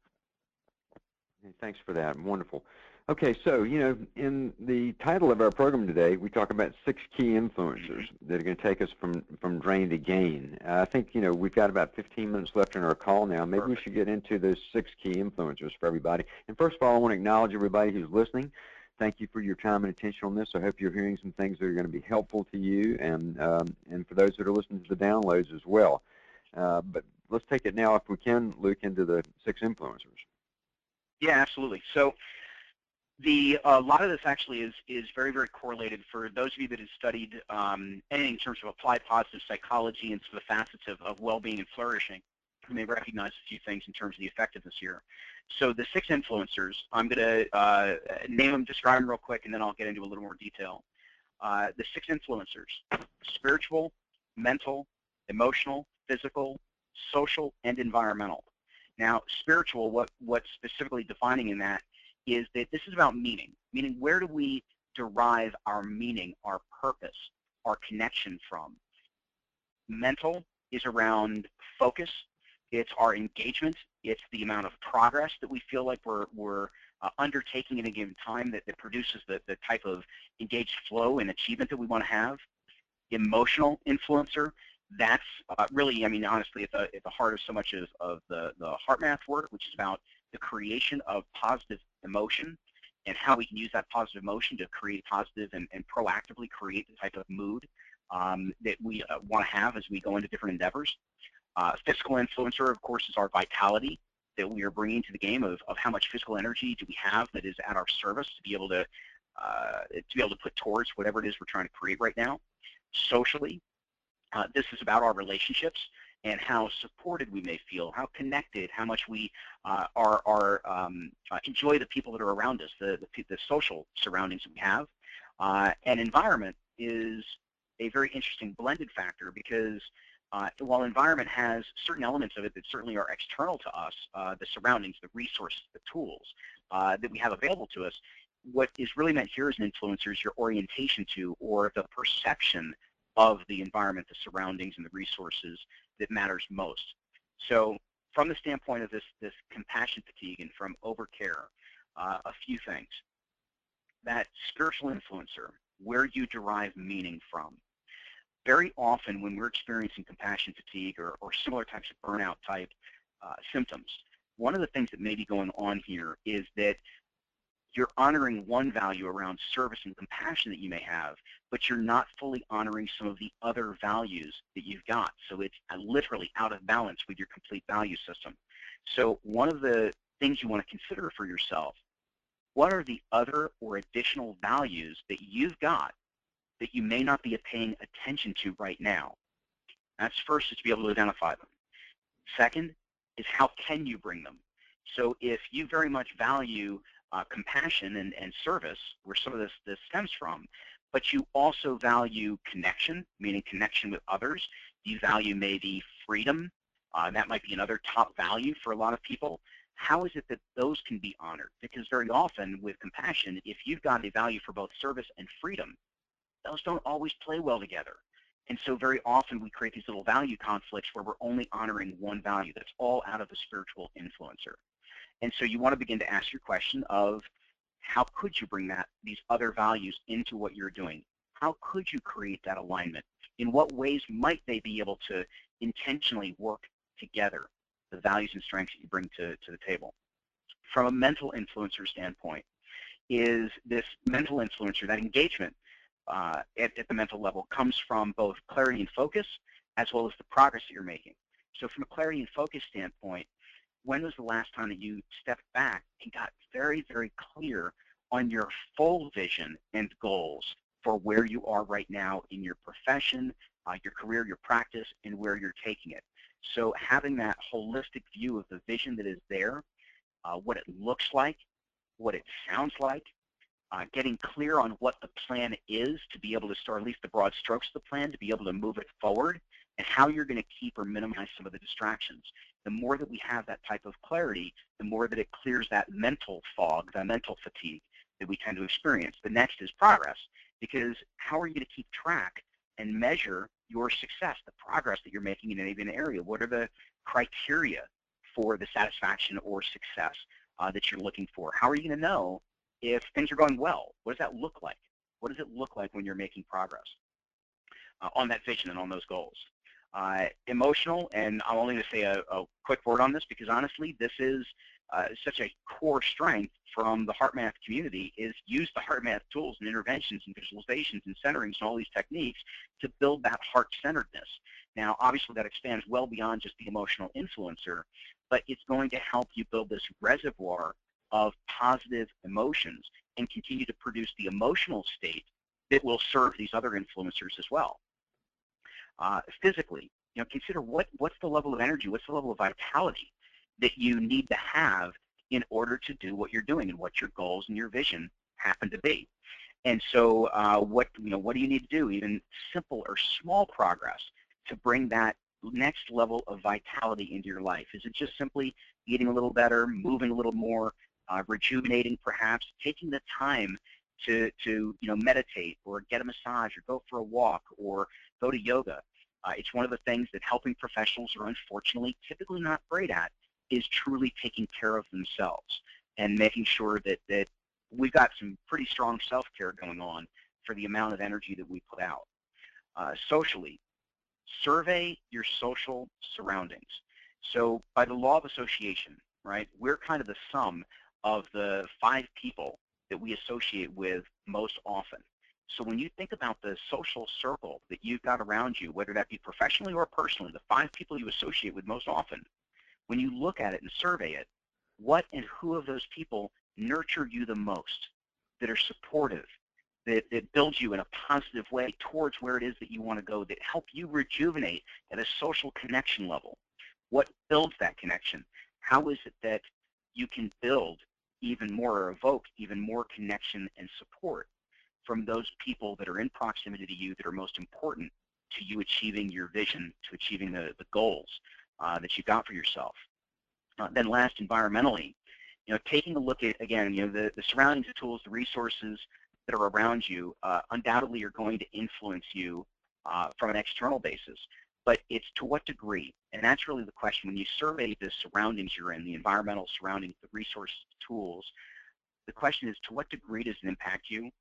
Okay, thanks for that. Wonderful. Okay, so, you know, in the title of our program today, we talk about six key influencers that are going to take us from, from drain to gain. Uh, I think, you know, we've got about fifteen minutes left in our call now. Maybe Perfect. We should get into those six key influencers for everybody. And first of all, I want to acknowledge everybody who's listening. Thank you for your time and attention on this. I hope you're hearing some things that are going to be helpful to you, and, um, and for those that are listening to the downloads as well. Uh, but let's take it now, if we can, Luke, into the six influencers. Yeah, absolutely. So the a lot of this actually is is very, very correlated. For those of you that have studied um, anything in terms of applied positive psychology and some of the facets of, of well-being and flourishing, you may recognize a few things in terms of the effectiveness here. So the six influencers, I'm going to uh, name them, describe them real quick, and then I'll get into a little more detail. Uh, the six influencers: spiritual, mental, emotional, physical, social, and environmental. Now, spiritual, what, what's specifically defining in that is that this is about meaning, meaning where do we derive our meaning, our purpose, our connection from? Mental is around focus. It's our engagement. It's the amount of progress that we feel like we're, we're uh, undertaking in a given time that, that produces the, the type of engaged flow and achievement that we want to have. Emotional influencer, that's uh, really, I mean, honestly, at the, at the heart of so much of, of the, the HeartMath work, which is about the creation of positive emotion and how we can use that positive emotion to create positive and, and proactively create the type of mood um, that we uh, want to have as we go into different endeavors. Uh, physical influencer, of course, is our vitality that we are bringing to the game of, of how much physical energy do we have that is at our service to be able to, uh, to be able to put towards whatever it is we're trying to create right now. Socially, uh, this is about our relationships and how supported we may feel, how connected, how much we uh, are, are um, uh, enjoy the people that are around us, the, the, the social surroundings that we have. Uh, and environment is a very interesting blended factor, because uh, while environment has certain elements of it that certainly are external to us, uh, the surroundings, the resources, the tools uh, that we have available to us, what is really meant here as an influencer is your orientation to, or the perception of the environment, the surroundings, and the resources that matters most. So from the standpoint of this, this compassion fatigue and from overcare, uh, a few things. That spiritual influencer, where you derive meaning from. very often when we're experiencing compassion fatigue or, or similar types of burnout type uh, symptoms, one of the things that may be going on here is that you're honoring one value around service and compassion that you may have, but you're not fully honoring some of the other values that you've got. So it's literally out of balance with your complete value system. So one of the things you want to consider for yourself, what are the other or additional values that you've got that you may not be paying attention to right now? That's first, is to be able to identify them. Second is, how can you bring them? So if you very much value uh, compassion and, and service, where some of this, this stems from, but you also value connection, meaning connection with others, you value maybe freedom, uh, that might be another top value for a lot of people. How is it that those can be honored? Because very often with compassion, if you've got a value for both service and freedom, those don't always play well together. And so very often we create these little value conflicts where we're only honoring one value. That's all out of a spiritual influencer. And so you want to begin to ask your question of, how could you bring that, these other values into what you're doing? How could you create that alignment? In what ways might they be able to intentionally work together, the values and strengths that you bring to, to the table? From a mental influencer standpoint, is this mental influencer, that engagement uh, at, at the mental level, comes from both clarity and focus, as well as the progress that you're making. So from a clarity and focus standpoint, when was the last time that you stepped back and got very, very clear on your full vision and goals for where you are right now in your profession, uh, your career, your practice, and where you're taking it? So having that holistic view of the vision that is there, uh, what it looks like, what it sounds like, uh, getting clear on what the plan is to be able to start, at least the broad strokes of the plan, to be able to move it forward, and how you're going to keep or minimize some of the distractions. The more that we have that type of clarity, the more that it clears that mental fog, that mental fatigue that we tend to experience. The next is progress, because how are you going to keep track and measure your success, the progress that you're making in any given area? What are the criteria for the satisfaction or success uh, that you're looking for? How are you going to know if things are going well? What does that look like? What does it look like when you're making progress uh, on that vision and on those goals? Uh, emotional, and I'm only going to say a, a quick word on this because honestly, this is uh, such a core strength from the HeartMath community, is use the HeartMath tools and interventions and visualizations and centerings and all these techniques to build that heart-centeredness. Now, obviously, that expands well beyond just the emotional influencer, but it's going to help you build this reservoir of positive emotions and continue to produce the emotional state that will serve these other influencers as well. Uh, physically, you know, consider what, what's the level of energy, what's the level of vitality that you need to have in order to do what you're doing and what your goals and your vision happen to be. And so uh, what, you know, what do you need to do, even simple or small progress, to bring that next level of vitality into your life? Is it just simply eating a little better, moving a little more, uh, rejuvenating perhaps, taking the time to, to you know, meditate or get a massage or go for a walk or go to yoga? Uh, it's one of the things that helping professionals are unfortunately typically not great at, is truly taking care of themselves and making sure that, that we've got some pretty strong self-care going on for the amount of energy that we put out. Uh, socially, survey your social surroundings. So by the law of association, right, we're kind of the sum of the five people that we associate with most often. So when you think about the social circle that you've got around you, whether that be professionally or personally, the five people you associate with most often, when you look at it and survey it, what and who of those people nurture you the most, that are supportive, that, that build you in a positive way towards where it is that you want to go, that help you rejuvenate at a social connection level? What builds that connection? How is it that you can build even more or evoke even more connection and support from those people that are in proximity to you, that are most important to you achieving your vision, to achieving the, the goals uh, that you've got for yourself? Uh, then last, environmentally, you know, taking a look at, again, you know, the, the surroundings, the tools, the resources that are around you uh, undoubtedly are going to influence you uh, from an external basis. But it's to what degree, and that's really the question. When you survey the surroundings you're in, the environmental surroundings, the resource tools, the question is, to what degree does it impact you?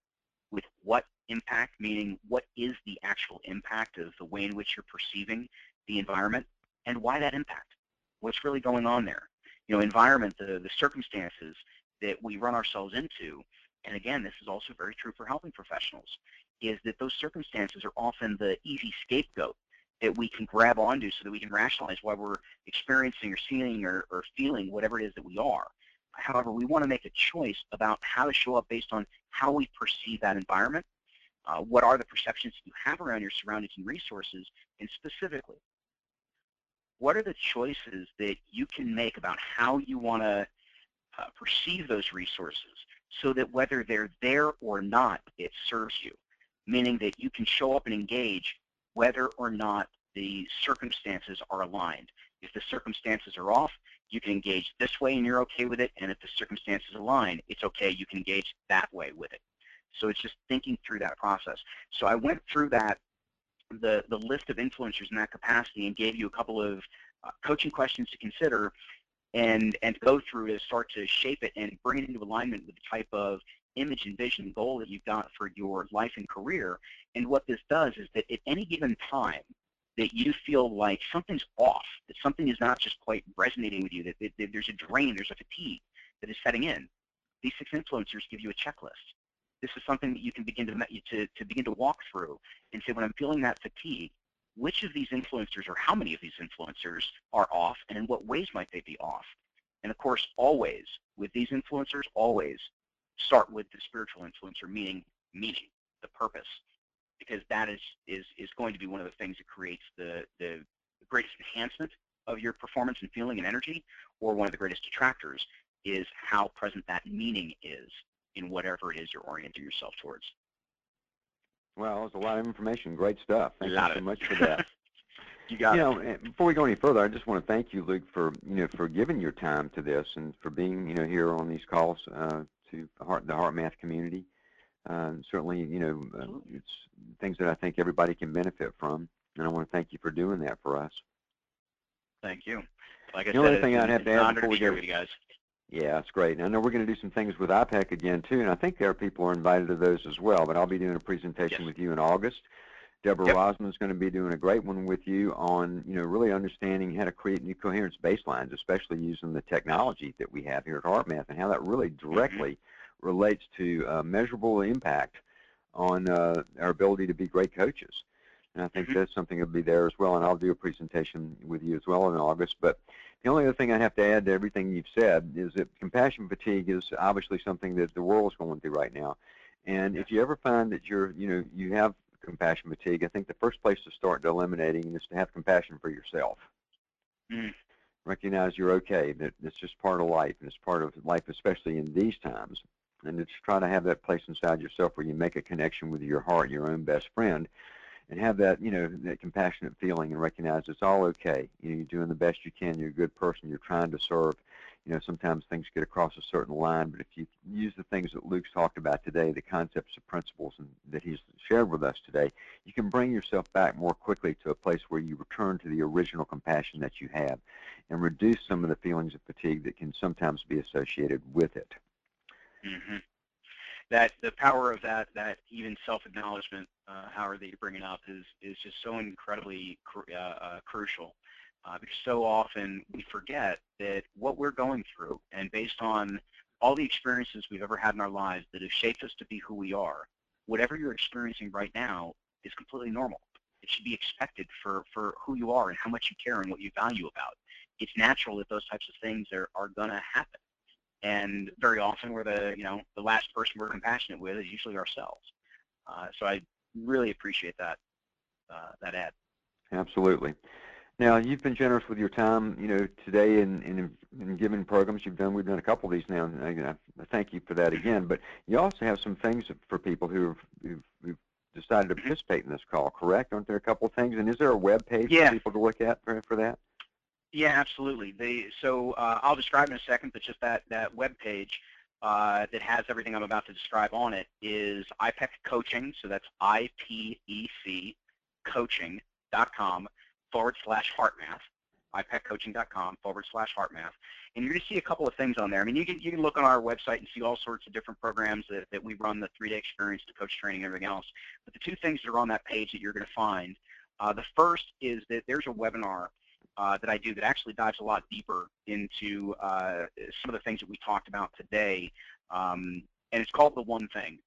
with what impact, meaning what is the actual impact of the way in which you're perceiving the environment, and why that impact. What's really going on there? You know, environment, the, the circumstances that we run ourselves into, and again, this is also very true for helping professionals, is that those circumstances are often the easy scapegoat that we can grab onto so that we can rationalize why we're experiencing or seeing or, or feeling whatever it is that we are. However, we want to make a choice about how to show up based on how we perceive that environment, uh, what are the perceptions you have around your surroundings and resources, and specifically, what are the choices that you can make about how you want to uh, perceive those resources so that whether they're there or not, it serves you, meaning that you can show up and engage whether or not the circumstances are aligned. If the circumstances are off, you can engage this way and you're okay with it, and if the circumstances align, it's okay, you can engage that way with it. So it's just thinking through that process. So I went through that, the, the list of influencers in that capacity, and gave you a couple of uh, coaching questions to consider and, and go through to start to shape it and bring it into alignment with the type of image and vision and goal that you've got for your life and career. And what this does is that at any given time that you feel like something's off, that something is not just quite resonating with you, that, that, that there's a drain, there's a fatigue that is setting in, these six influencers give you a checklist. This is something that you can begin to, to, to begin to walk through and say, when I'm feeling that fatigue, which of these influencers or how many of these influencers are off, and in what ways might they be off? And of course, always, with these influencers, always start with the spiritual influencer, meaning meaning, the purpose, because that is, is, is going to be one of the things that creates the, the greatest enhancement of your performance and feeling and energy, or one of the greatest detractors is how present that meaning is in whatever it is you're orienting yourself towards. Well, it's a lot of information. Great stuff. Thank you so much for that. You got you it. know, before we go any further, I just want to thank you, Luke, for you know for giving your time to this and for being you know here on these calls uh, to the Heart, the HeartMath community. Uh, certainly, you know, uh, it's things that I think everybody can benefit from, and I want to thank you for doing that for us. Thank you. Like I the said, only thing it's, I'd have it's to an add honor before to we be here go, with you guys. Yeah, that's great. And I know we're going to do some things with I PEC again, too, and I think there are people who are invited to those as well, but I'll be doing a presentation Yes. with you in August. Deborah Yep. Rosman's going to be doing a great one with you on, you know, really understanding how to create new coherence baselines, especially using the technology that we have here at HeartMath, and how that really directly mm-hmm. relates to uh, measurable impact on uh, our ability to be great coaches. And I think mm-hmm. that's something that'll be there as well, and I'll do a presentation with you as well in August. But the only other thing I have to add to everything you've said is that compassion fatigue is obviously something that the world is going through right now. And if you ever find that you're, you know, you have compassion fatigue, I think the first place to start eliminating is to have compassion for yourself. Mm. Recognize you're okay, that it's just part of life, and it's part of life, especially in these times. And to try to have that place inside yourself where you make a connection with your heart, your own best friend, and have that, you know, that compassionate feeling and recognize it's all okay. You know, you're doing the best you can. You're a good person. You're trying to serve. You know, sometimes things get across a certain line, but if you use the things that Luke's talked about today, the concepts and principles and, that he's shared with us today, you can bring yourself back more quickly to a place where you return to the original compassion that you have and reduce some of the feelings of fatigue that can sometimes be associated with it. Mm-hmm. That the power of that, that even self-acknowledgement, uh, Howard, that you're bringing up is, is just so incredibly cru uh, uh, crucial. Uh, because so often we forget that what we're going through, and based on all the experiences we've ever had in our lives that have shaped us to be who we are, whatever you're experiencing right now is completely normal. It should be expected for, for who you are and how much you care and what you value about. It's natural that those types of things are, are going to happen. And very often we're the, you know, the last person we're compassionate with is usually ourselves. Uh, so I really appreciate that, uh, that ad. Absolutely. Now, you've been generous with your time, you know, today in, in, in giving programs you've done. We've done a couple of these now, and I, I thank you for that again. But you also have some things for people who have who've, who've decided to participate in this call, correct? Aren't there a couple of things? And is there a web page yeah. for people to look at for, for that? Yeah, absolutely. They, so uh, I'll describe in a second, but just that, that web page uh, that has everything I'm about to describe on it is I PEC Coaching, so that's I P E C coaching dot com forward slash HeartMath. ipeccoaching.com forward slash HeartMath, and you're going to see a couple of things on there. I mean, you can you can look on our website and see all sorts of different programs that, that we run, the three-day experience, the coach training, and everything else. But the two things that are on that page that you're going to find, uh, the first is that there's a webinar uh, that I do that actually dives a lot deeper into uh, some of the things that we talked about today, um, and it's called The One Thing.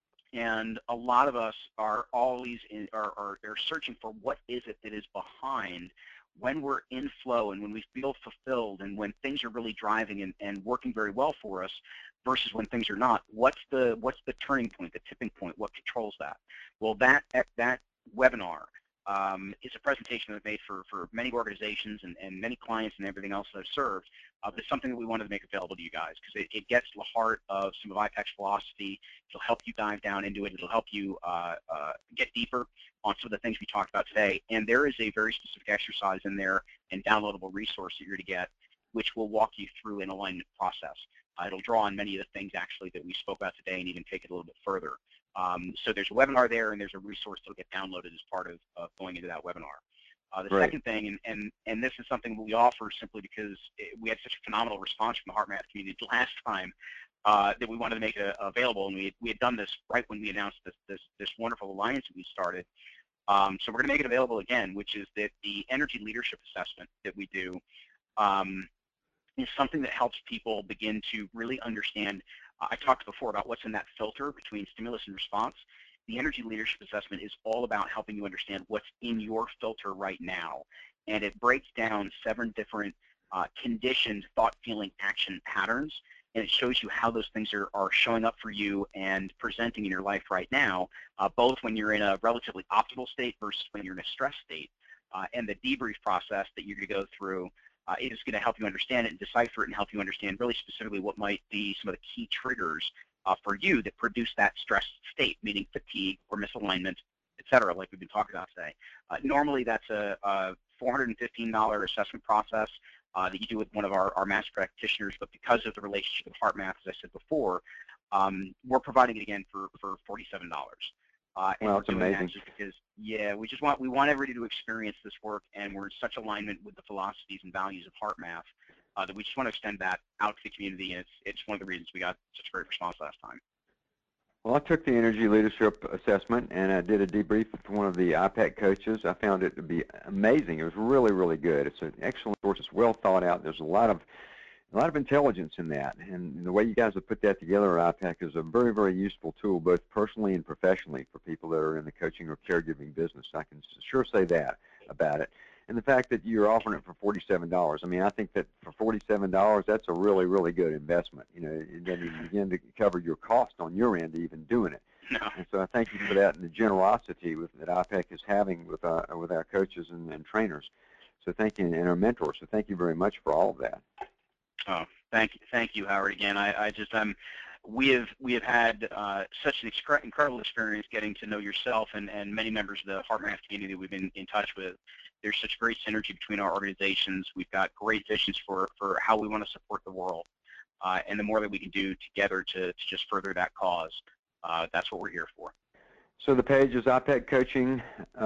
And a lot of us are always in, are, are, are searching for what is it that is behind when we're in flow and when we feel fulfilled and when things are really driving and, and working very well for us versus when things are not. What's the what's the turning point, the tipping point? What controls that? Well, that that webinar um, is a presentation that I've made for, for many organizations and, and many clients and everything else that I've served. Uh, but it's something that we wanted to make available to you guys because it, it gets to the heart of some of IPEC's philosophy. It'll help you dive down into it. It'll help you uh, uh, get deeper on some of the things we talked about today. And there is a very specific exercise in there and downloadable resource that you're going to get, which will walk you through an alignment process. Uh, it'll draw on many of the things actually that we spoke about today and even take it a little bit further. Um, so there's a webinar there, and there's a resource that will get downloaded as part of uh, going into that webinar. Uh, the Right. second thing, and, and, and this is something that we offer simply because it, we had such a phenomenal response from the HeartMath community last time uh, that we wanted to make it available, and we, we had done this right when we announced this, this, this wonderful alliance that we started. Um, so we're going to make it available again, which is that the energy leadership assessment that we do um, is something that helps people begin to really understand. Uh, I talked before about what's in that filter between stimulus and response. The energy leadership assessment is all about helping you understand what's in your filter right now. And it breaks down seven different uh, conditioned thought, feeling, action patterns. And it shows you how those things are, are showing up for you and presenting in your life right now, uh, both when you're in a relatively optimal state versus when you're in a stress state. Uh, and the debrief process that you're going to go through uh, is going to help you understand it and decipher it and help you understand really specifically what might be some of the key triggers uh, for you that produce that stress state, meaning fatigue or misalignment, et cetera, like we've been talking about today. Uh, normally, that's a, a four hundred fifteen dollar assessment process uh, that you do with one of our, our master practitioners, but because of the relationship with HeartMath, as I said before, um, we're providing it again for, for forty-seven dollars. Uh, and Well, we're that's doing amazing. that just because, yeah, we just want we want everybody to experience this work, and we're in such alignment with the philosophies and values of HeartMath uh, that we just want to extend that out to the community, and it's it's one of the reasons we got such a great response last time. Well, I took the energy leadership assessment and I did a debrief with one of the IPEC coaches. I found it to be amazing. It was really, really good. It's an excellent course. It's well thought out. There's a lot of a lot of intelligence in that, and the way you guys have put that together at IPEC is a very, very useful tool, both personally and professionally, for people that are in the coaching or caregiving business. I can sure say that about it. And the fact that you're offering it for forty-seven dollars, I mean, I think that for forty-seven dollars, that's a really, really good investment. You know, it doesn't even begin to cover your cost on your end even doing it. No. And so I thank you for that and the generosity with, that IPEC is having with, uh, with our coaches and, and trainers. So thank you, and our mentors. So thank you very much for all of that. Oh, thank you, thank you, Howard. Again, I, I just um, we have we have had uh, such an incredible experience getting to know yourself and, and many members of the HeartMath community we've been in touch with. There's such great synergy between our organizations. We've got great visions for for how we want to support the world, uh, and the more that we can do together to, to just further that cause, uh, that's what we're here for. So the page is ipeccoaching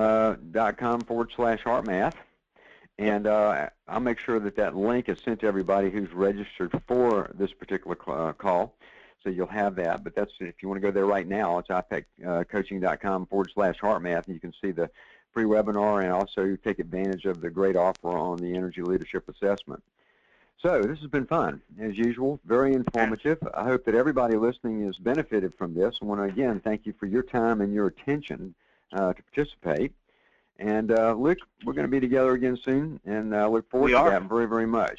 dot com forward slash HeartMath. And uh, I'll make sure that that link is sent to everybody who's registered for this particular uh, call. So you'll have that. But that's if you want to go there right now, it's ipeccoaching dot com forward slash HeartMath. And you can see the free webinar and also take advantage of the great offer on the energy leadership assessment. So this has been fun, as usual, very informative. I hope that everybody listening has benefited from this. I want to, again, thank you for your time and your attention uh, to participate. And, uh, Luke, we're going to be together again soon, and I uh, look forward we to are. that very, very much.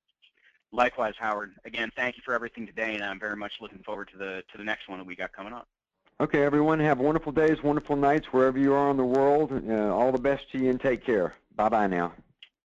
Likewise, Howard. Again, thank you for everything today, and I'm very much looking forward to the to the next one that we got coming up. Okay, everyone, have wonderful days, wonderful nights, wherever you are in the world. Uh, all the best to you, and take care. Bye-bye now.